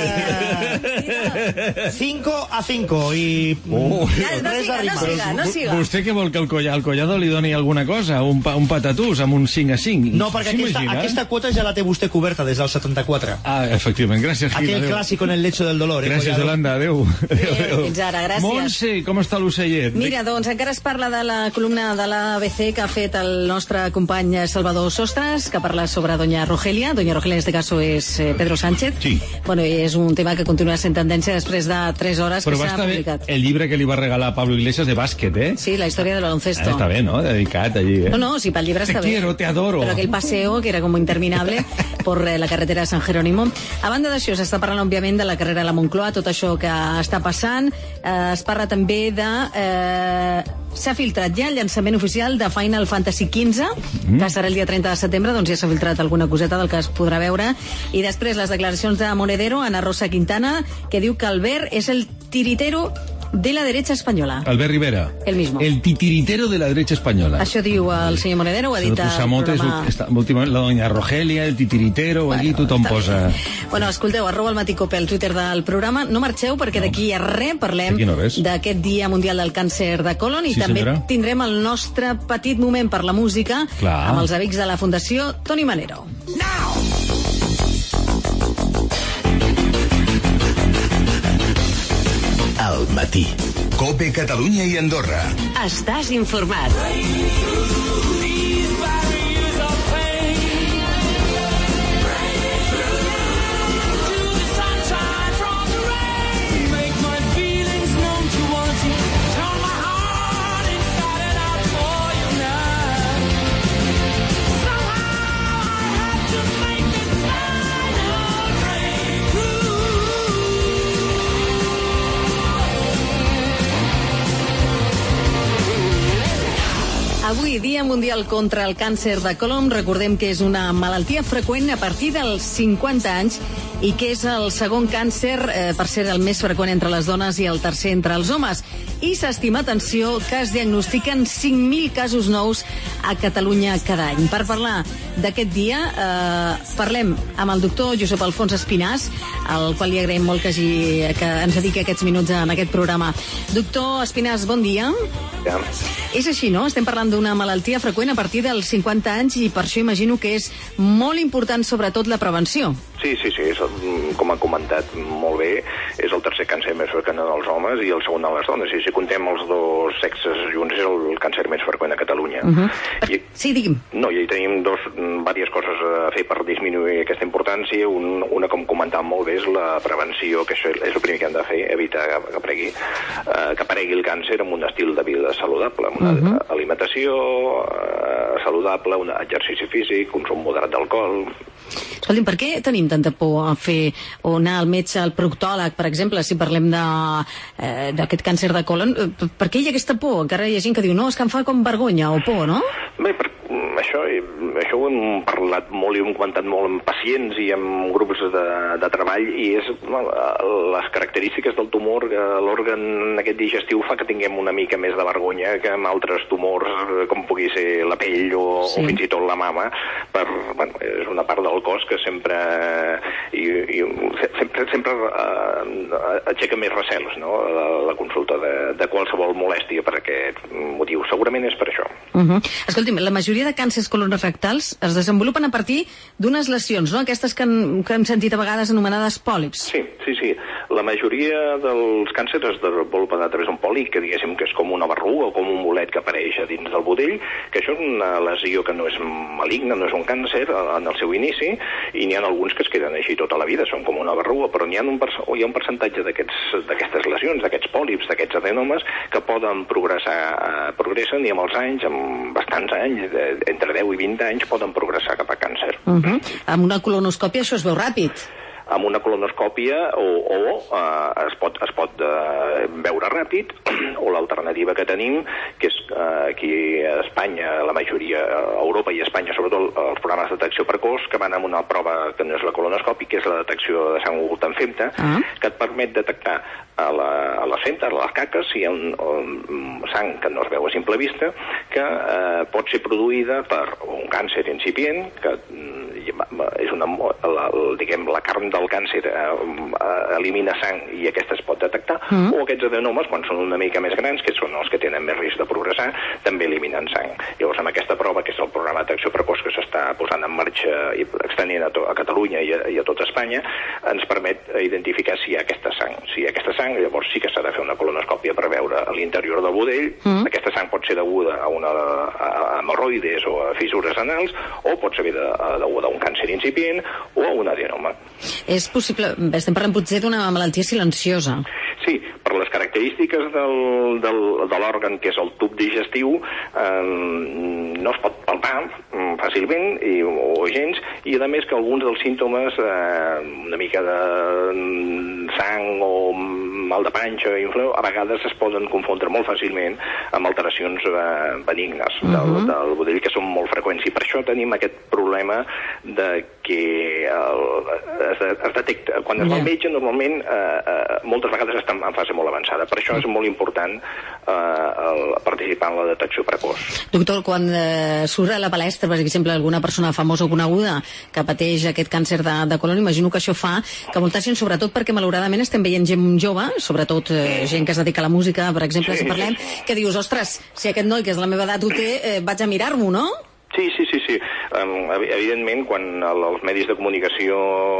eh, cinco a cinco i Oh. Ja, no res siga, a no rimar. siga, no siga. Vostè què vol que el, colla, el Collado li doni alguna cosa? Un, pa, un patatús amb un cinc a cinc? No, perquè aquesta, S'imagina? aquesta quota ja la té vostè coberta des del setanta-quatre. Ah, efectivament, gràcies, Gil. Aquell Adéu. clàssic on el leche Noche del Dolor. Eh? Gràcies, Yolanda, adeu. Adéu. Fins ara, gràcies. Montse, com està l'ocellet? Mira, doncs encara es parla de la columna de l'A B C que ha fet el nostre company Salvador Sostres, que parla sobre Doña Rogelia. Doña Rogelia en este caso és eh, Pedro Sánchez. Sí. Bueno, és un tema que continua sent tendència després de tres hores Però que va s'ha estar publicat. bé el llibre que li va regalar Pablo Iglesias de bàsquet, eh? Sí, la història del baloncesto. Ah, està bé, no? Dedicat allí, eh? No, no, sí, pel llibre Te està bé. quiero, te adoro. Pero aquel paseo, que era como interminable, por eh, la carretera de San Jerónimo. A banda d'això, s'està parlant, òbviament, de la carrera a la Moncloa, tot això que està passant. Eh, es parla també de... Eh, s'ha filtrat ja el llançament oficial de Final Fantasy quinze, mm. que serà el dia trenta de setembre, doncs ja s'ha filtrat alguna coseta del que es podrà veure. I després les declaracions de Monedero, Ana Rosa Quintana, que diu que Albert és el tiritero de la derecha espanyola. Albert Rivera. El mismo. El titiritero de la derecha espanyola. Això diu el senyor Monedero, ho ha dit al programa... Està, últimament, la doña Rogelia, el titiritero, bueno, aquí tothom posa... Bueno, escolteu, arroba el Matí Cope al Twitter del programa. No marxeu, perquè d'aquí a res parlem no d'aquest Dia Mundial del Càncer de Colon i sí, també senyora? Tindrem el nostre petit moment per la música Clar. amb els amics de la Fundació Toni Manero. Al matí. Cope Catalunya i Andorra. Estàs informat. Avui, Dia Mundial contra el Càncer de Colon. Recordem que és una malaltia freqüent a partir dels cinquanta anys i que és el segon càncer, eh, per ser el més freqüent entre les dones i el tercer entre els homes. I s'estima, atenció, que es diagnostiquen cinc mil casos nous a Catalunya cada any. Per parlar d'aquest dia, eh, parlem amb el doctor Josep Alfons Espinàs, al qual li agraïm molt que, hagi, que ens dediqui aquests minuts en aquest programa. Doctor Espinàs, bon dia. Ja. És així, no? Estem parlant d'una malaltia freqüent a partir dels cinquanta anys i per això imagino que és molt important, sobretot, la prevenció. Sí, sí, sí, és, com ha comentat molt bé, és el tercer càncer més freqüent en els homes i el segon en les dones. I si contem els dos sexes junts és el càncer més freqüent a Catalunya. Uh -huh. I, sí, digui'm. No, i tenim dos, diverses coses a fer per disminuir aquesta importància. Un, una, com comentàvem molt bé, és la prevenció, que això és el primer que hem de fer, evitar que aparegui, eh, que aparegui el càncer amb un estil de vida saludable, amb una uh -huh. alimentació eh, saludable, un exercici físic, consum moderat d'alcohol. Escolti'm, per què tenim tanta por a fer o anar al metge, al proctòleg, per exemple, si parlem d'aquest eh, càncer de colon? Per què hi ha aquesta por? Encara hi ha gent que diu, no, és que em fa com vergonya o por, no? Bé, per, això, això ho hem parlat molt i ho hem comentat molt amb pacients i amb grups de, de treball, i és bueno, les característiques del tumor, l'òrgan aquest digestiu fa que tinguem una mica més de vergonya que amb altres tumors, com pugui ser la pell o, sí. o fins i tot la mama. Per, bueno, és una part del cos que sempre i, i sempre, sempre uh, aixeca més recels, no? la, la consulta de, de qualsevol molèstia per aquest motiu. Segurament és per això. Uh -huh. Escolti'm, la majoria de càncers colorectals es desenvolupen a partir d'unes lesions, no? Aquestes que, han, que hem sentit a vegades anomenades pòlips. Sí, sí, sí. La majoria dels càncers es desenvolupen a través d'un pòlip, que diguéssim que és com una berruga o com un bolet que apareix a dins del budell, que això és una lesió que no és maligna, no és un càncer en el seu inici, i n'hi ha alguns que es queden així tota la vida, són com una berruga, però n'hi ha un, hi ha un percentatge d'aquestes lesions, d'aquests pòlips, d'aquests adenomes, que poden progressar, progressen, i amb els anys, amb bastants anys, de, entre deu i vint anys, poden progressar cap a càncer. Uh -huh. Amb una colonoscòpia això es veu ràpid. Amb una colonoscòpia o, o uh, es pot, es pot uh, veure ràpid, o l'alternativa que tenim, que és uh, aquí a Espanya, la majoria, a Europa i a Espanya, sobretot els programes de detecció precoç, que van amb una prova que no és la colonoscòpia, que és la detecció de sang oculta en femta, uh -huh. que et permet detectar a, la, a les femtes, a les caques, si hi ha un, un sang que no es veu a simple vista, que uh, pot ser produïda per un càncer incipient, que és una, la, diguem, la carn del càncer eh, elimina sang i aquesta es pot detectar, mm. o aquests adenomes, quan són una mica més grans, que són els que tenen més risc de progressar, també eliminen sang. Llavors, amb aquesta prova que que és el programa d'acció precoç que s'està posant en marxa i extenent a, to, a Catalunya i a, i a tota Espanya, ens permet identificar si hi ha aquesta sang. Si hi ha aquesta sang, llavors sí que s'ha de fer una colonoscòpia per veure a l'interior del budell. Mm. Aquesta sang pot ser deguda a una a, a hemorroides o a fissures anals, o pot ser de, a, deguda a un càncer incipient o a un adenoma. És possible, estem parlant potser d'una malaltia silenciosa. Sí, per les característiques del, del, de l'òrgan que és el tub digestiu, eh, no es pot palpar eh, fàcilment i, o gens, i a més que alguns dels símptomes, eh, una mica de sang o mal de panxa, infleu, a vegades es poden confondre molt fàcilment amb alteracions eh, benignes del, uh-huh. del budell, que són molt freqüents, i per això tenim aquest problema de que el, es, es detecta, quan es va al metge normalment eh, eh, moltes vegades està en fase molt avançada, per això és molt important eh, el participar en la detecció precoç. Doctor, quan eh, surt a la palestra, per exemple, alguna persona famosa o coneguda que pateix aquest càncer de, de colon, imagino que això fa que molta gent, sobretot perquè malauradament estem veient gent jove, sobretot eh, gent que es dedica a la música, per exemple, sí, si parlem, que dius, ostres, si aquest noi que és de la meva edat ho té, eh, vaig a mirar-m'ho, no? Sí, sí, sí, sí. Um, evidentment, quan als medis de comunicació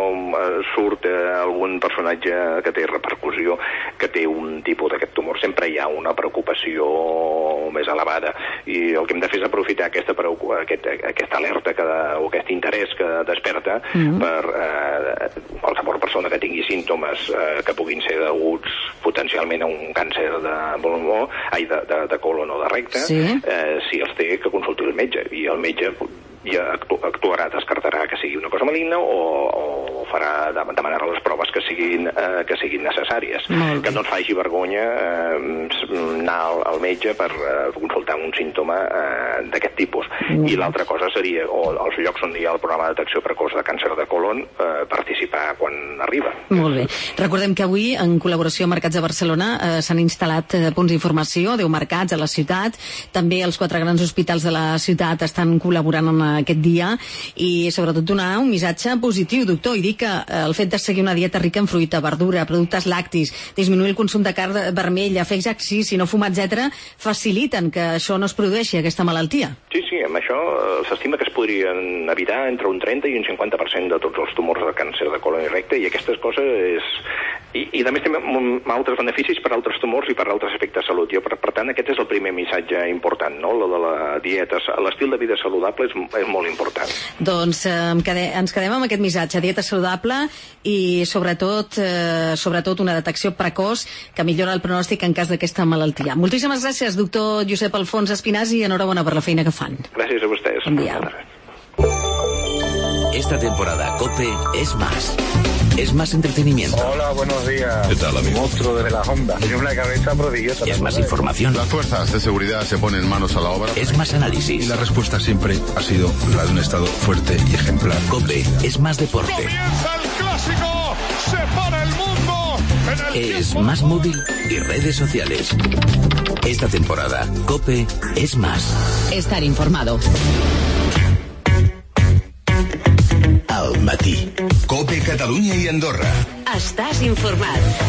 uh, surt uh, algun personatge que té repercussió, que té un tipus d'aquest tumor, sempre hi ha una preocupació més elevada. I el que hem de fer és aprofitar aquesta, aquest, aquesta alerta que, o aquest interès que desperta mm-hmm. per uh, qualsevol persona que tingui símptomes uh, que puguin ser deguts potencialment a un càncer de pulmó, ai, de, de, de colon o de recte, sí. uh, si els té, que consulti el metge. I el metge ja actuarà, descartarà que sigui una cosa maligna o, o farà demanar les proves que siguin, eh, que siguin necessàries. Que no et faci vergonya eh, anar al, al metge per eh, consultar un símptoma eh, d'aquest tipus. Mm. I l'altra cosa seria, o als llocs on hi ha el programa de detecció precoç de càncer de colon, eh, participar quan arriba. Molt bé. Recordem que avui, en col·laboració amb Mercats de Barcelona, eh, s'han instal·lat eh, punts d'informació, deu mercats a la ciutat, també els quatre grans hospitals de la ciutat estan col·laborant en aquest dia, i sobretot donar un missatge positiu, doctor, i dir que el fet de seguir una dieta rica en fruita, verdura, productes lactis, disminuir el consum de carn vermella, fer exercici, no fumar, etcètera, faciliten que això no es produeixi, aquesta malaltia. Sí, sí, amb això s'estima que es podrien evitar entre un trenta i un cinquanta per cent de tots els tumors de càncer de colon i recte, i aquestes coses és... I, i a més també altres beneficis per altres tumors i per altres aspectes de salut. Jo, per, per tant, aquest és el primer missatge important, no? Lo de la dieta, l'estil de vida saludable és, és molt important. Doncs eh, quede, ens quedem amb aquest missatge, dieta saludable i sobretot, eh, sobretot una detecció precoç que millora el pronòstic en cas d'aquesta malaltia. Moltíssimes gràcies, doctor Josep Alfons Espinàs, i enhorabona per la feina que fan. Gràcies a vostès. Bon dia. Esta temporada COPE es más. Es más entretenimiento. Hola, buenos días. ¿Qué tal, amigo? Monstruo de la Honda. Tiene una cabeza prodigiosa. Es más información. Las fuerzas de seguridad se ponen manos a la obra. Es más análisis. Y la respuesta siempre ha sido la de un Estado fuerte y ejemplar. COPE es más deporte. ¡Comienza el clásico! ¡Se para el mundo! En el es más móvil y redes sociales. Esta temporada, COPE es más. Estar informado. Al matí. COPE Catalunya i Andorra. Estàs informat.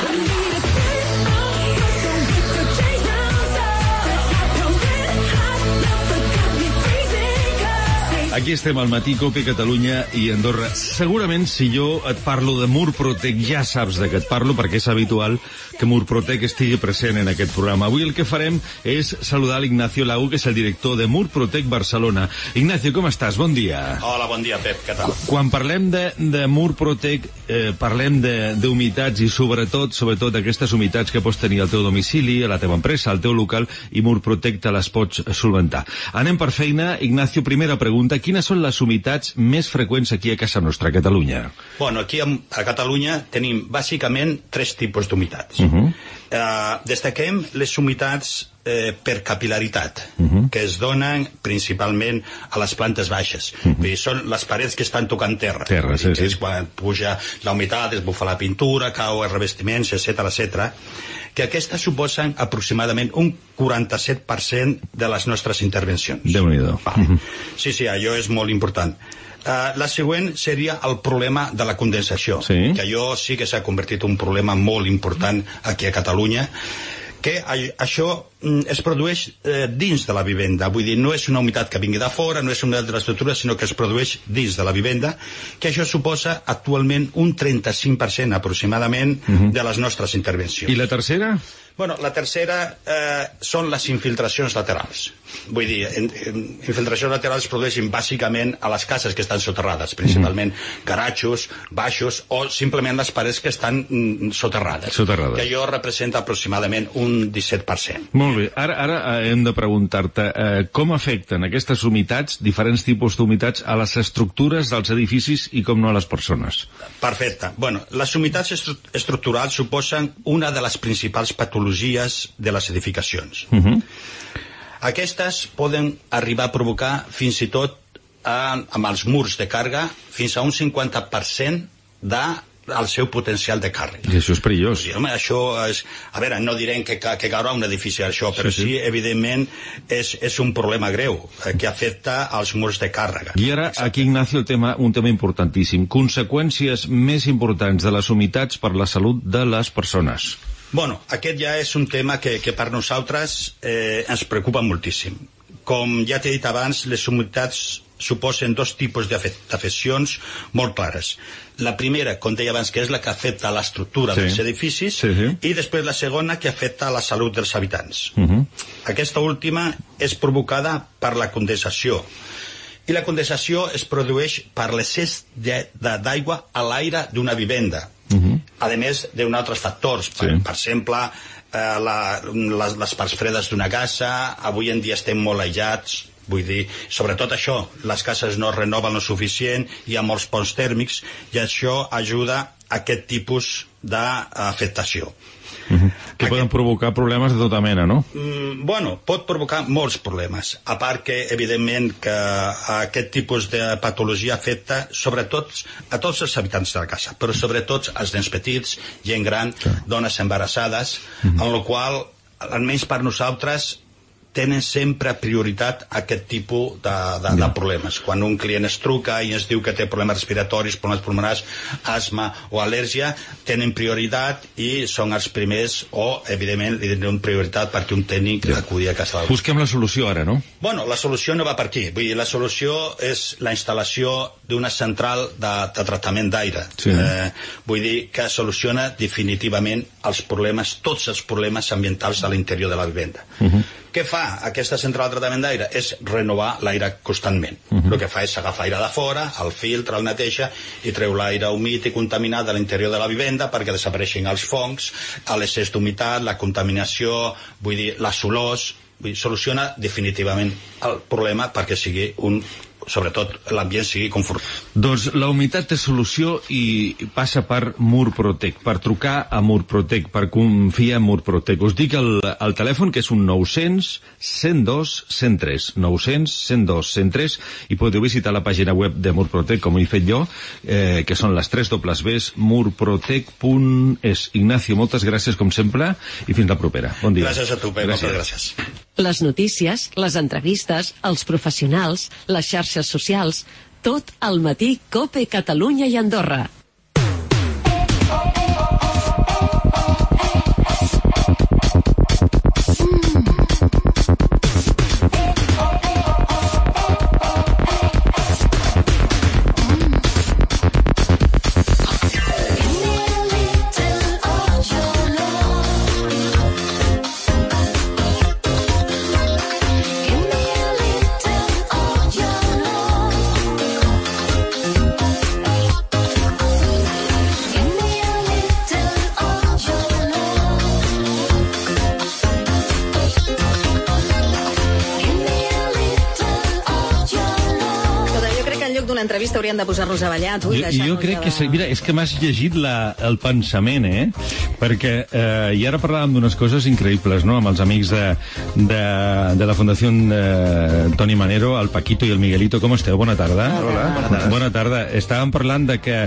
Aquí estem al matí, COPE Catalunya i Andorra. Segurament, si jo et parlo de Murprotec, ja saps de què et parlo, perquè és habitual que Murprotec estigui present en aquest programa. Avui el que farem és saludar l'Ignacio Lau, que és el director de Murprotec Barcelona. Ignacio, com estàs? Bon dia. Hola, bon dia, Pep. Què tal? Quan parlem de, de Murprotec, eh, parlem d'humitats i sobretot, sobretot aquestes humitats que pots tenir al teu domicili, a la teva empresa, al teu local, i Murprotec te les pots solventar. Anem per feina. Ignacio, primera pregunta. Quines són les humitats més freqüents aquí a casa nostra, a Catalunya? Bueno, aquí a Catalunya tenim bàsicament tres tipus d'humitats. Uh-huh. uh, destaquem les humitats eh, per capilaritat, uh-huh. que es donen principalment a les plantes baixes. Uh-huh. Vull dir, són les parets que estan tocant terra. Terra, sí, sí. És quan puja la humitat, es bufa la pintura, cau els revestiments, etcètera, etcètera, que aquestes suposen aproximadament un quaranta-set per cent de les nostres intervencions. Déu-n'hi-do. Vale. Sí, sí, allò és molt important. Uh, la següent seria el problema de la condensació, sí. que allò sí que s'ha convertit en un problema molt important aquí a Catalunya, que això es produeix eh, dins de la vivenda, vull dir, no és una humitat que vingui de fora, no és una de l'estructura, sinó que es produeix dins de la vivenda, que això suposa actualment un trenta-cinc per cent aproximadament uh-huh. de les nostres intervencions. I la tercera? Bueno, la tercera eh, són les infiltracions laterals. Vull dir, en, en, infiltracions laterals es produeixen bàsicament a les cases que estan soterrades, principalment mm-hmm. garatjos, baixos, o simplement les parets que estan mm, soterrades, soterrades, que allò representa aproximadament un disset per cent. Molt bé, ara, ara hem de preguntar-te eh, com afecten aquestes humitats, diferents tipus d'humitats, a les estructures dels edificis i com no a les persones. Perfecte. Bueno, les humitats estru estructurals suposen una de les principals patologies de les edificacions. Uh-huh. Aquestes poden arribar a provocar fins i tot eh, amb els murs de càrrega fins a un cinquanta per cent de el seu potencial de càrrega. I això és perillós. Sí, home, això és... A veure, no direm que, que caurà un edifici això, però sí, sí. sí evidentment, és, és un problema greu eh, que afecta als murs de càrrega. I ara, exacte. Aquí, Ignacio, el tema, un tema importantíssim. Conseqüències més importants de les humitats per la salut de les persones. Bueno, aquest ja és un tema que, que per nosaltres eh, ens preocupa moltíssim. Com ja t'he dit abans, les humitats suposen dos tipus d'afeccions molt clares. La primera, com deia abans, que és la que afecta l'estructura sí. dels edificis, sí, sí. i després la segona, que afecta la salut dels habitants. Uh-huh. Aquesta última és provocada per la condensació. I la condensació es produeix per l'excés d'aigua a l'aire d'una vivenda. Uh-huh. A més d'un altres factors, per, sí. per exemple, eh, la, les, les parts fredes d'una casa, avui en dia estem molt aïllats, vull dir, sobretot això, les cases no es renoven lo suficient, hi ha molts ponts tèrmics, i això ajuda a aquest tipus d'afectació. Uh-huh. Que Aquest... poden provocar problemes de tota mena, no? Mm, bueno, pot provocar molts problemes. A part que, evidentment, que aquest tipus de patologia afecta sobretot a tots els habitants de la casa, però sobretot als nens petits, gent gran, sí. dones embarassades, uh-huh. en la qual, almenys per nosaltres, tenen sempre prioritat aquest tipus de, de, de problemes. Quan un client es truca i ens diu que té problemes respiratoris, problemes pulmonars, asma o al·lèrgia, tenen prioritat i són els primers, o evidentment li donen prioritat perquè un tècnic ja. acudi a casa del... Busquem la solució ara, no? Bueno, la solució no va per aquí. Vull dir, la solució és la instal·lació d'una central de, de tractament d'aire. Sí. Eh, vull dir que soluciona definitivament els problemes, tots els problemes ambientals de l'interior de la vivenda. Uh-huh. Què fa aquesta central de tractament d'aire? És renovar l'aire constantment. Uh-huh. El que fa és agafar aire de fora, el filtre, el neteja i treu l'aire humit i contaminat de l'interior de la vivenda perquè desapareixin els fongs, l'excés d'humitat, la contaminació, vull dir, les olors. Vull dir, soluciona definitivament el problema perquè sigui un... sobretot l'ambient sigui confortable. Doncs la humitat té solució i passa per Murprotec, per trucar a Murprotec, per confiar en Murprotec. Us dic el, el telèfon, que és un nou-cents, cent dos, cent tres, nou-cents, cent dos, cent tres, i podeu visitar la pàgina web de Murprotec, com he fet jo, eh, que són les tres dobles ves, murprotec punt es. Ignacio, moltes gràcies, com sempre, i fins la propera. Bon dia. Gràcies a tu, Pep, gràcies. gràcies. Les notícies, les entrevistes, els professionals, les xarxes socials, tot al matí COPE Catalunya i Andorra. Entrevista haurien de posar-nos a ballar, tu, jo, jo crec que... Mira, és que m'has llegit la, el pensament, eh? Perquè eh, i ara parlàvem d'unes coses increïbles, no?, amb els amics de, de, de la Fundació eh, Toni Manero, el Paquito i el Miguelito. Com esteu? Bona tarda. Hola. Bona tarda. Bona tarda. Estàvem parlant de que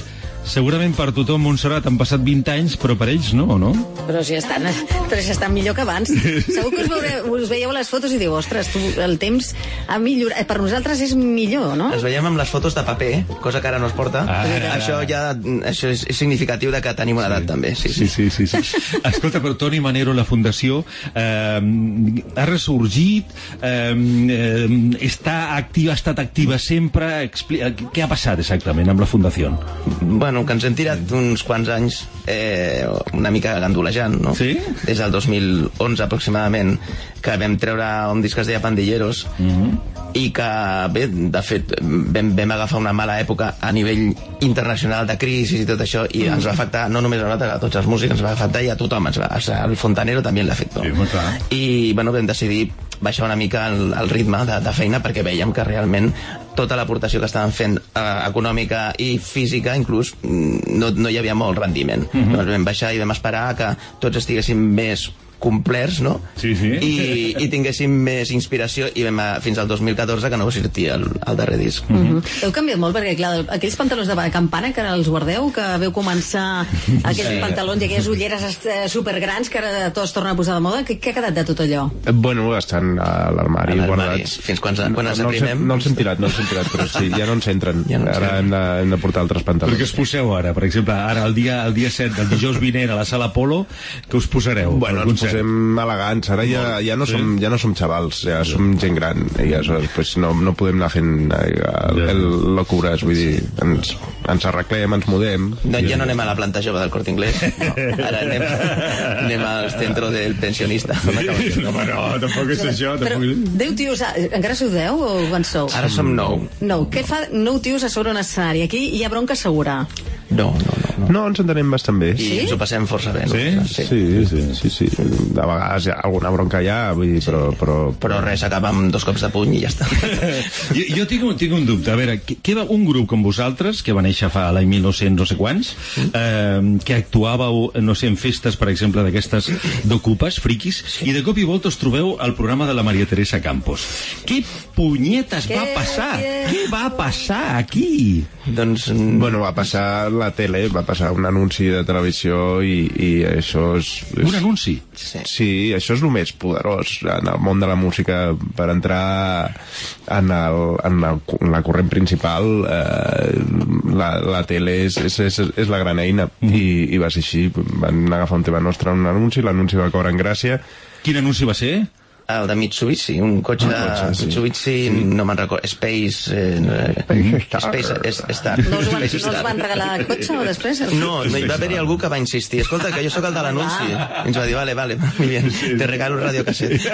Segurament per tothom, Montserrat, han passat vint anys, però per ells no, no? Però si estan, però si estan millor que abans. Segur que us, veureu, us veieu les fotos i diu, ostres, tu, el temps ha millorat. Per nosaltres és millor, no? Ens veiem amb les fotos de paper, cosa que ara no es porta. Ah, ara, això ja això és significatiu de que tenim una edat, sí. també. Sí sí. Sí, sí, sí, sí. Escolta, però Toni Manero, la Fundació, eh, ha ressorgit, eh, eh, està activa, ha estat activa sempre. Expli Què ha passat exactament amb la Fundació? Bueno, que ens hem tirat uns quants anys eh, una mica gandolejant, no? Sí? Des del dos mil onze aproximadament, que vam treure un disc que es deia Pandilleros, mm-hmm. i que, bé, de fet, vam, vam agafar una mala època a nivell internacional de crisi i tot això, i mm. ens va afectar no només a nosaltres, a tots els músics, ens va afectar i a tothom, ens va, el Fontanero també l'afectó. Sí, molt clar. I, bueno, vam decidir baixar una mica el, el ritme de, de feina perquè veiem que realment tota l'aportació que estàvem fent eh, econòmica i física inclús no, no hi havia molt rendiment. Mm-hmm. Llavors vam baixar i vam esperar que tots estiguéssim més complerts, no? Sí, sí. I, i tinguéssim més inspiració i vam a, fins al dos mil catorze que no va sortir el, el darrer disc. Mm-hmm. Heu canviat molt perquè, clar, aquells pantalons de campana que ara els guardeu, que veu començar aquells sí. pantalons i aquelles ulleres supergrans que ara tot es torna a posar de moda, què, què ha quedat de tot allò? Bueno, estan a l'armari guardats. Fins quan, quan els no, aprimem? No els hem tirat, no els hem tirat, però sí, ja no ens entren. Ja no ara hem de, hem de portar altres pantalons. Però què us poseu ara? Per exemple, ara el dia, el dia set, el dijous vinent a la Sala Apolo, què us posareu? Bueno, ens posem elegants, ara ja, ja, no, som, ja no som xavals, ja som gent gran i aleshores pues, no, no podem anar fent el, el locures, vull dir ens, ens arreglem, ens mudem. No, ja no anem a la planta jove del Corte Inglés, no, ara anem, anem al centre del pensionista. No, no, tampoc és això. Però deu tios, encara sou deu o quan sou? Ara som nou. Nou, què fa nou tios a sobre un escenari? Aquí hi ha bronca segura. No, no, no. No, ens entenem bastant bé. I sí? ens ho passem força bé. No? Sí? Sí, sí, sí, sí. De vegades hi ha alguna bronca ja, vull dir, però... Però, però res, acaba amb dos cops de puny i ja està. jo jo tinc, un, tinc un dubte. A veure, què va un grup com vosaltres, que va néixer fa l'any mil nou-cents no sé quants, eh, que actuàveu, no sé, en festes, per exemple, d'aquestes d'ocupes, friquis, i de cop i volta us trobeu al programa de la Maria Teresa Campos. Què punyetes va passar? Què va passar aquí? Doncs... Bueno, va passar la tele, va passar un anunci de televisió i, i això és, és... Un anunci? Sí. sí, això és el més poderós en el món de la música per entrar en, el, en, el, en la corrent principal. Eh, la, la tele és, és, és, és la gran eina mm. i, i va ser així, van agafar un tema nostre, un anunci, l'anunci va cobrar en gràcia. Quin anunci va ser? El de Mitsubishi, un cotxe de ah, cotxe, sí. Mitsubishi, sí. no me'n recordo, Space... Eh, Space Star. No us van, no us van regalar cotxe o després? No, no hi va haver-hi algú que va insistir. Escolta, que jo sóc el de l'anunci. I ens va dir, vale, vale, muy bien, te regalo un radiocasset.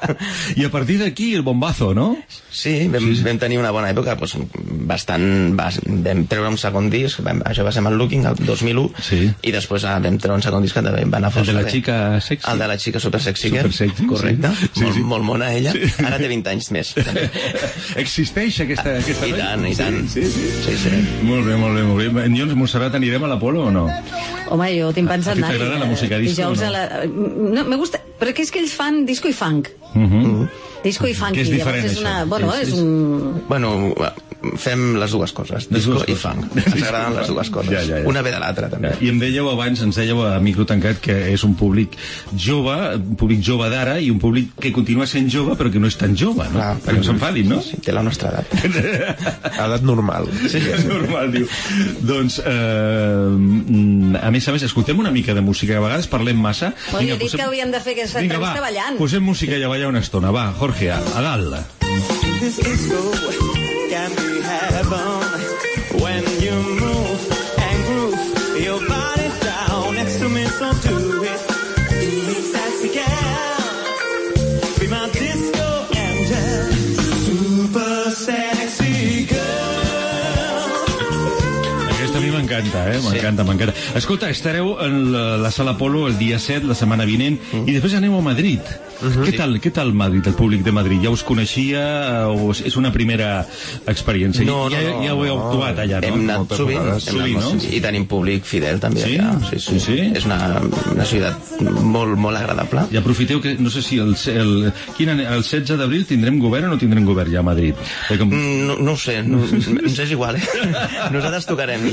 I a partir d'aquí el bombazo, no? Sí, vam, sí, vam tenir una bona època, doncs, bastant... Vam treure un segon disc, vam, això va ser amb el Looking, el dos mil u, sí. i després ah, vam treure un segon disc que també va anar força bé. El de la bé. xica sexy? El de la xica super sexy, super sexy correcte. Sí. Sí, molt, sí. molt mona ella, sí. Ara té vint anys més. Existeix aquesta, aquesta I tant, i tant. Sí, sí, sí. sí, sí. Molt bé, molt bé, molt bé. Llavors, Montserrat, anirem a l'Apolo o no? Home, jo tinc pensat anar. A ti t'agrada la música disco o no? La... No, me gusta, perquè és que ells fan disco i funk. Uh -huh. Disco i funk. Que és diferent, és una... això. Bueno, és, és un... Bueno, fem les dues coses, disco dues i funk. Ens agraden les dues coses. Ja, ja, ja. Una ve de l'altra, també. Ja. I em dèieu abans, ens dèieu a micro tancat que és un públic jove, un públic jove d'ara i un públic que continua sent jove però que no és tan jove, no? Clar, perquè no s'enfadin, no? Sí, té la nostra edat. Edat normal. Sí, és normal, diu. Doncs, eh, a més a més, escoltem una mica de música, que a vegades parlem massa. Oi, he dit posem... que hauríem de fer aquesta entrevista ballant. Posem música i a ballar una estona. Va, Jorge, a, a dalt. This disco can be heaven when you move and groove your body down next to me, so do it. Be sexy girl, be my disco angel, super sexy girl. Aquesta a mi m'encanta, eh? M'encanta, sí. m'encanta. Escolta, estareu en la, la Sala Apolo el dia set, la setmana vinent, mm. i després aneu a Madrid. Uh-huh. Què tal, què tal Madrid, el públic de Madrid? Ja us coneixia o és una primera experiència? No, ja, no, no. Ja ho heu actuat allà, no? Hem anat sovint, hem sovint, anat, no? I tenim públic fidel també sí? allà. Sí, sí, sí. És una, una ciutat molt, molt agradable. I aprofiteu que, no sé si el, el, quin, el setze d'abril tindrem govern o no tindrem govern ja a Madrid? Com... No, no ho sé, no, ens és igual, eh? Nosaltres tocarem, hi hagi govern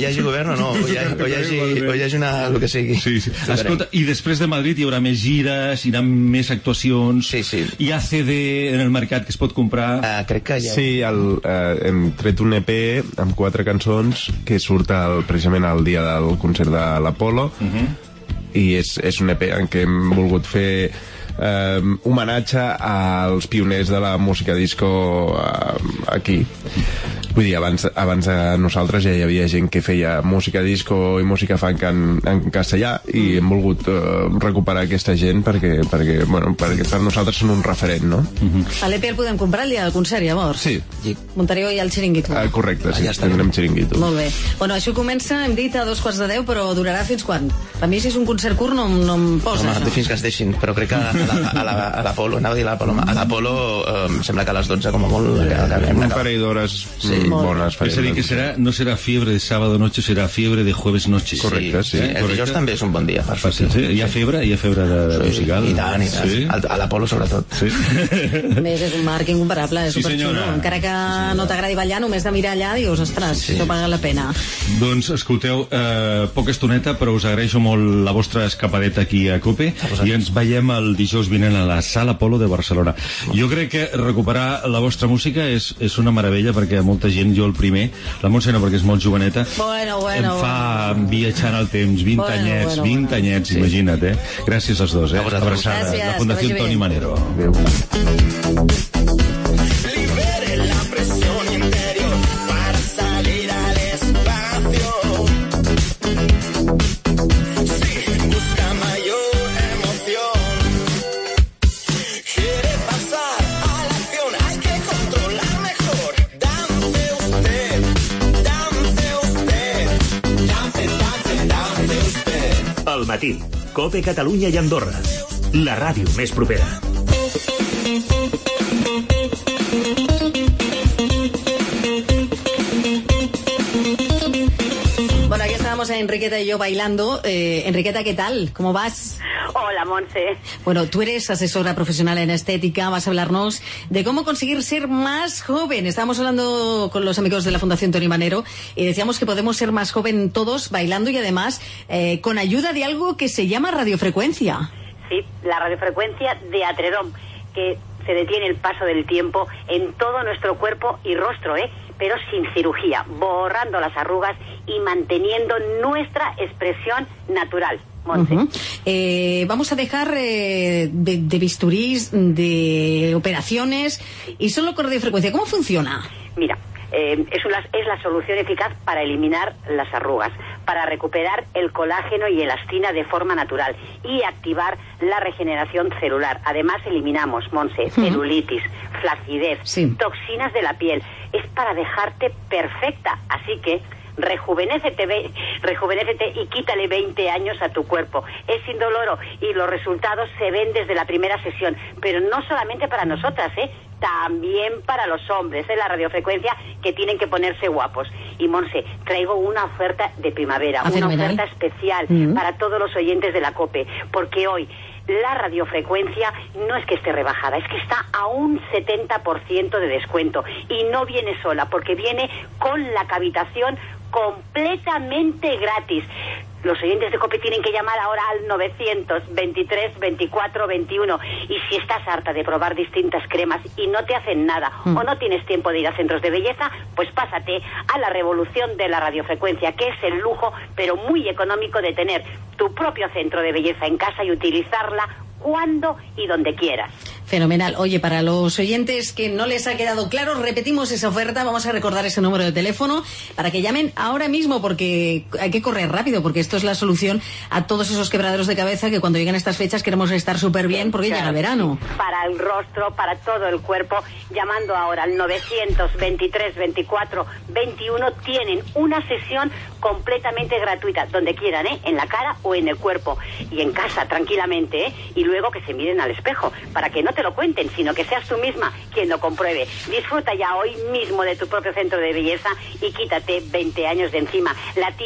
Bueno, no, o hi, ha, o, hi hagi, o hi hagi una... el que sigui. Sí, sí. Escolta, i després de Madrid hi haurà més gires, hi haurà més actuacions, sí, sí. Hi ha C D en el mercat que es pot comprar. Uh, crec que hi ha... Sí, el, uh, hem tret un E P amb quatre cançons que surt el, precisament el dia del concert de l'Apolo, uh-huh. I és, és un E P en què hem volgut fer eh, homenatge als pioners de la música disco eh, aquí. Vull dir, abans, abans de nosaltres ja hi havia gent que feia música disco i música funk en, en castellà i hem volgut uh, recuperar aquesta gent perquè, perquè, bueno, perquè per nosaltres són un referent, no? Mm-hmm. L'E P el podem comprar el dia del concert, llavors? Sí. Muntareu i el Chiringuito. Ah, correcte, sí, ah, ja tindrem Chiringuito. Molt bé. Bueno, això comença, hem dit, a dos quarts de deu, però durarà fins quan? A mi, si és un concert curt, no, no em posa, Home, això. Fins que es deixin, però crec que a l'Apolo, anava a dir l'Apolo, a l'Apolo em sembla que a les dotze, com a molt... Un parell d'hores bones. És a dir, que serà, no serà fiebre de sábado noche, serà fiebre de jueves noche. Correcte, sí. sí. El dijous també és un bon dia per sortir. Sí, hi ha febre, hi ha febre de, de sí, musical. I tant, i tant. Sí. A l'Apolo sobretot. Sí. A més, és un marc incomparable, és sí, superxulo. Encara que sí, no t'agradi ballar, només de mirar allà dius, ostres, sí. Això paga la pena. Doncs, escolteu, eh, poca estoneta, però us agraeixo molt la vostra escapadeta aquí a COPE i ens veiem el dijous vinent a la Sala Apolo de Barcelona. Jo crec que recuperar la vostra música és, és una meravella perquè molta gent, jo el primer, la Montse no, perquè és molt joveneta, bueno, bueno, em fa bueno. viatjar en el temps, vint bueno, anyets, bueno, vint bueno. anyets, sí. Imagina't, eh? Gràcies als dos, eh? Abraçada. Gràcies, la Fundació Toni Manero. Adéu. Libere la presión interior para salir al espacio. Sí, busca mayor emoción. Quiere pasar a la acción, hay que controlar mejor. Dance usted, dance usted, dance, dance, dance usted. Al matí, COPE Catalunya i Andorra, la ràdio més propera. Bueno, aquí estábamos Enriqueta y yo bailando. Eh, Enriqueta, ¿qué tal? ¿Cómo vas? Hola, Montse. Bueno, tú eres asesora profesional en estética, vas a hablarnos de cómo conseguir ser más joven. Estábamos hablando con los amigos de la Fundación Toni Manero y decíamos que podemos ser más joven todos bailando y además eh, con ayuda de algo que se llama radiofrecuencia. Sí, la radiofrecuencia de Atredom, que se detiene el paso del tiempo en todo nuestro cuerpo y rostro, ¿eh? Pero sin cirugía, borrando las arrugas y manteniendo nuestra expresión natural. Uh-huh. eh, vamos a dejar eh, de, de bisturís, de operaciones y solo con radiofrecuencia. ¿Cómo funciona? Mira, eh, es, una, es la solución eficaz para eliminar las arrugas, para recuperar el colágeno y elastina de forma natural y activar la regeneración celular. Además eliminamos, Monse, uh-huh. celulitis, flacidez, sí. toxinas de la piel. Es para dejarte perfecta, así que rejuvenécete, rejuvenécete y quítale veinte años a tu cuerpo. Es indoloro y los resultados se ven desde la primera sesión, pero no solamente para nosotras, ¿eh? También para los hombres, ¿eh? La radiofrecuencia, que tienen que ponerse guapos. Y Monse, traigo una oferta de primavera, una oferta especial uh-huh. para todos los oyentes de la COPE, porque hoy la radiofrecuencia no es que esté rebajada, es que está a un setenta por ciento de descuento y no viene sola, porque viene con la cavitación completamente gratis. Los oyentes de COPE tienen que llamar ahora al novecientos veintitrés veinticuatro veintiuno y si estás harta de probar distintas cremas y no te hacen nada mm. o no tienes tiempo de ir a centros de belleza, pues pásate a la revolución de la radiofrecuencia, que es el lujo pero muy económico de tener tu propio centro de belleza en casa y utilizarla cuando y donde quieras. Fenomenal. Oye, para los oyentes que no les ha quedado claro, repetimos esa oferta, vamos a recordar ese número de teléfono para que llamen ahora mismo, porque hay que correr rápido, porque esto es la solución a todos esos quebraderos de cabeza que cuando llegan estas fechas queremos estar súper bien porque claro, llega el verano. Para el rostro, para todo el cuerpo, llamando ahora al novecientos veintitrés veinticuatro veintiuno, tienen una sesión completamente gratuita, donde quieran, ¿eh? En la cara o en el cuerpo, y en casa, tranquilamente, ¿eh? Y luego que se miren al espejo, para que no te lo cuenten, sino que seas tú misma quien lo compruebe. Disfruta ya hoy mismo de tu propio centro de belleza y quítate veinte años de encima. La tienes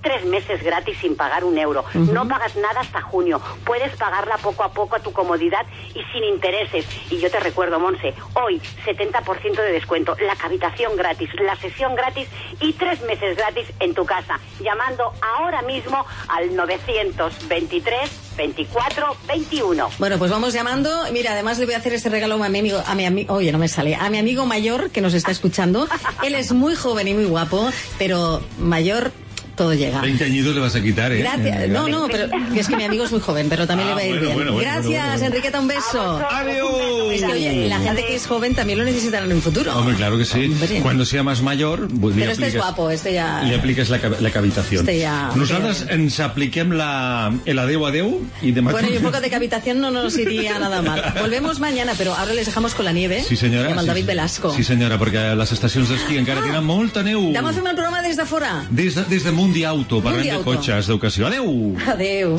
tres meses gratis sin pagar un euro. Uh-huh. No pagas nada hasta junio. Puedes pagarla poco a poco a tu comodidad y sin intereses. Y yo te recuerdo, Monse, hoy setenta por ciento de descuento, la cavitación gratis, la sesión gratis y tres meses gratis en tu casa, llamando ahora mismo al novecientos veintitrés veinticuatro veintiuno. Bueno, pues vamos llamando. Mira, además le voy a hacer este regalo a mi amigo, a mi amigo, oye, no me sale, a mi amigo mayor que nos está escuchando. Él es muy joven y muy guapo, pero mayor todo llega. veinte añitos le vas a quitar, ¿eh? Gracias. No, no, pero que es que mi amigo es muy joven, pero también ah, le va a ir bueno, bien. Bueno, bueno, Gracias, bueno, bueno. Enriqueta, un beso. Adiós. Es que, oye, la gente que es joven también lo necesitará en un futuro. Hombre, claro que sí. Hombre. Cuando sea más mayor... Pues, pero este es guapo, este ya... Le apliques la, la cavitación. Este ya... Nosaltres ens apliquem la, el adeu adeu y demás. Bueno, y un poco de cavitación no nos iría nada mal. Volvemos mañana, pero ahora les dejamos con la nieve. Sí, senyora. I amb el sí, David Velasco. Sí, senyora, perquè les estacions d'esquí encara ah, tenen molta neu. Anem a fer el programa des de fora. Des de, des de Mundi Auto, parlem Mundi de Auto. cotxes, d'ocasió. Adeu! Adeu.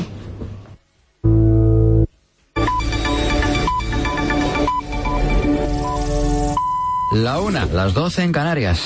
La una, las doce en Canarias.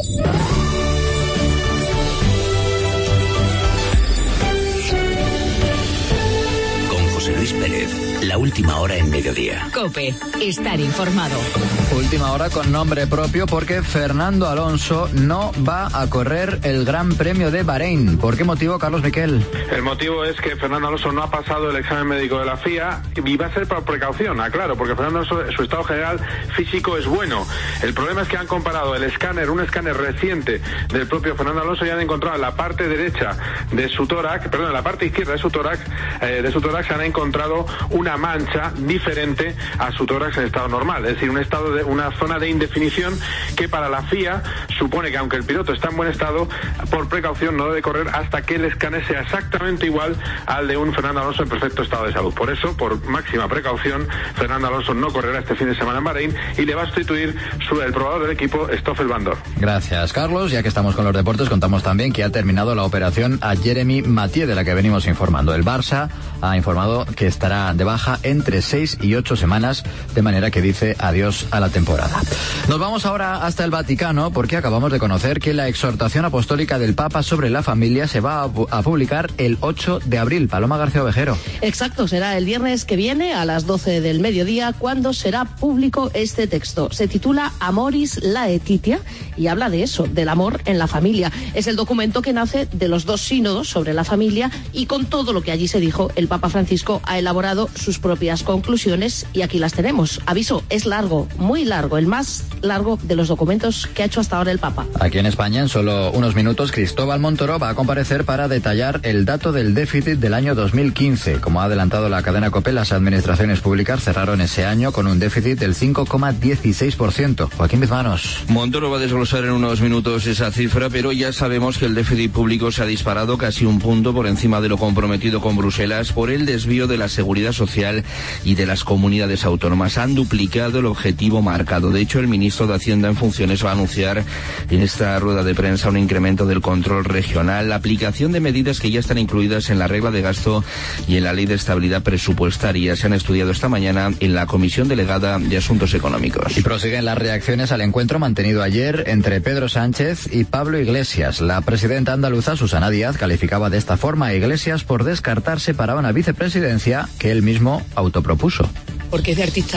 Con José Luis Pérez, la última hora en mediodía. COPE, estar informado. Última hora con nombre propio porque Fernando Alonso no va a correr el Gran Premio de Bahrein. ¿Por qué motivo, Carlos Miquel? El motivo es que Fernando Alonso no ha pasado el examen médico de la F I A y va a ser por precaución, aclaro, porque Fernando Alonso, su estado general físico es bueno. El problema es que han comparado el escáner, un escáner reciente del propio Fernando Alonso, y han encontrado en la parte derecha de su tórax, perdón, en la parte izquierda de su tórax, eh, de su tórax han encontrado una mancha diferente a su tórax en estado normal, es decir, un estado de una zona de indefinición que para la F I A supone que aunque el piloto está en buen estado, por precaución no debe correr hasta que el escáner sea exactamente igual al de un Fernando Alonso en perfecto estado de salud. Por eso, por máxima precaución, Fernando Alonso no correrá este fin de semana en Bahrein y le va a sustituir su, el probador del equipo, Stoffel Van Dorn. Gracias, Carlos. Ya que estamos con los deportes, contamos también que ha terminado la operación a Jeremy Mathieu, de la que venimos informando. El Barça ha informado que estará de baja entre seis y ocho semanas, de manera que dice adiós a la temporada. Nos vamos ahora hasta el Vaticano porque acabamos de conocer que la exhortación apostólica del Papa sobre la familia se va a, a publicar el ocho de abril. Paloma García Ovejero. Exacto, será el viernes que viene a las doce del mediodía cuando será público este texto. Se titula Amoris Laetitia y habla de eso, del amor en la familia. Es el documento que nace de los dos sínodos sobre la familia y con todo lo que allí se dijo, el Papa Francisco ha elaborado sus propias conclusiones y aquí las tenemos. Aviso, es largo, muy largo, el más largo de los documentos que ha hecho hasta ahora el Papa. Aquí en España, en solo unos minutos, Cristóbal Montoro va a comparecer para detallar el dato del déficit del año dos mil quince. Como ha adelantado la cadena COPE, las administraciones públicas cerraron ese año con un déficit del cinco coma dieciséis por ciento. Joaquín Bizmanos. Montoro va a desglosar en unos minutos esa cifra, pero ya sabemos que el déficit público se ha disparado casi un punto por encima de lo comprometido con Bruselas por el desvío de la seguridad social y de las comunidades autónomas. Han duplicado el objetivo marcado. De hecho, el ministro de Hacienda en funciones va a anunciar en esta rueda de prensa un incremento del control regional, la aplicación de medidas que ya están incluidas en la regla de gasto y en la ley de estabilidad presupuestaria. Se han estudiado esta mañana en la Comisión Delegada de Asuntos Económicos. Y prosiguen las reacciones al encuentro mantenido ayer entre Pedro Sánchez y Pablo Iglesias. La presidenta andaluza, Susana Díaz, calificaba de esta forma a Iglesias por descartarse para una vicepresidencia que él mismo autopropuso. Porque es de artista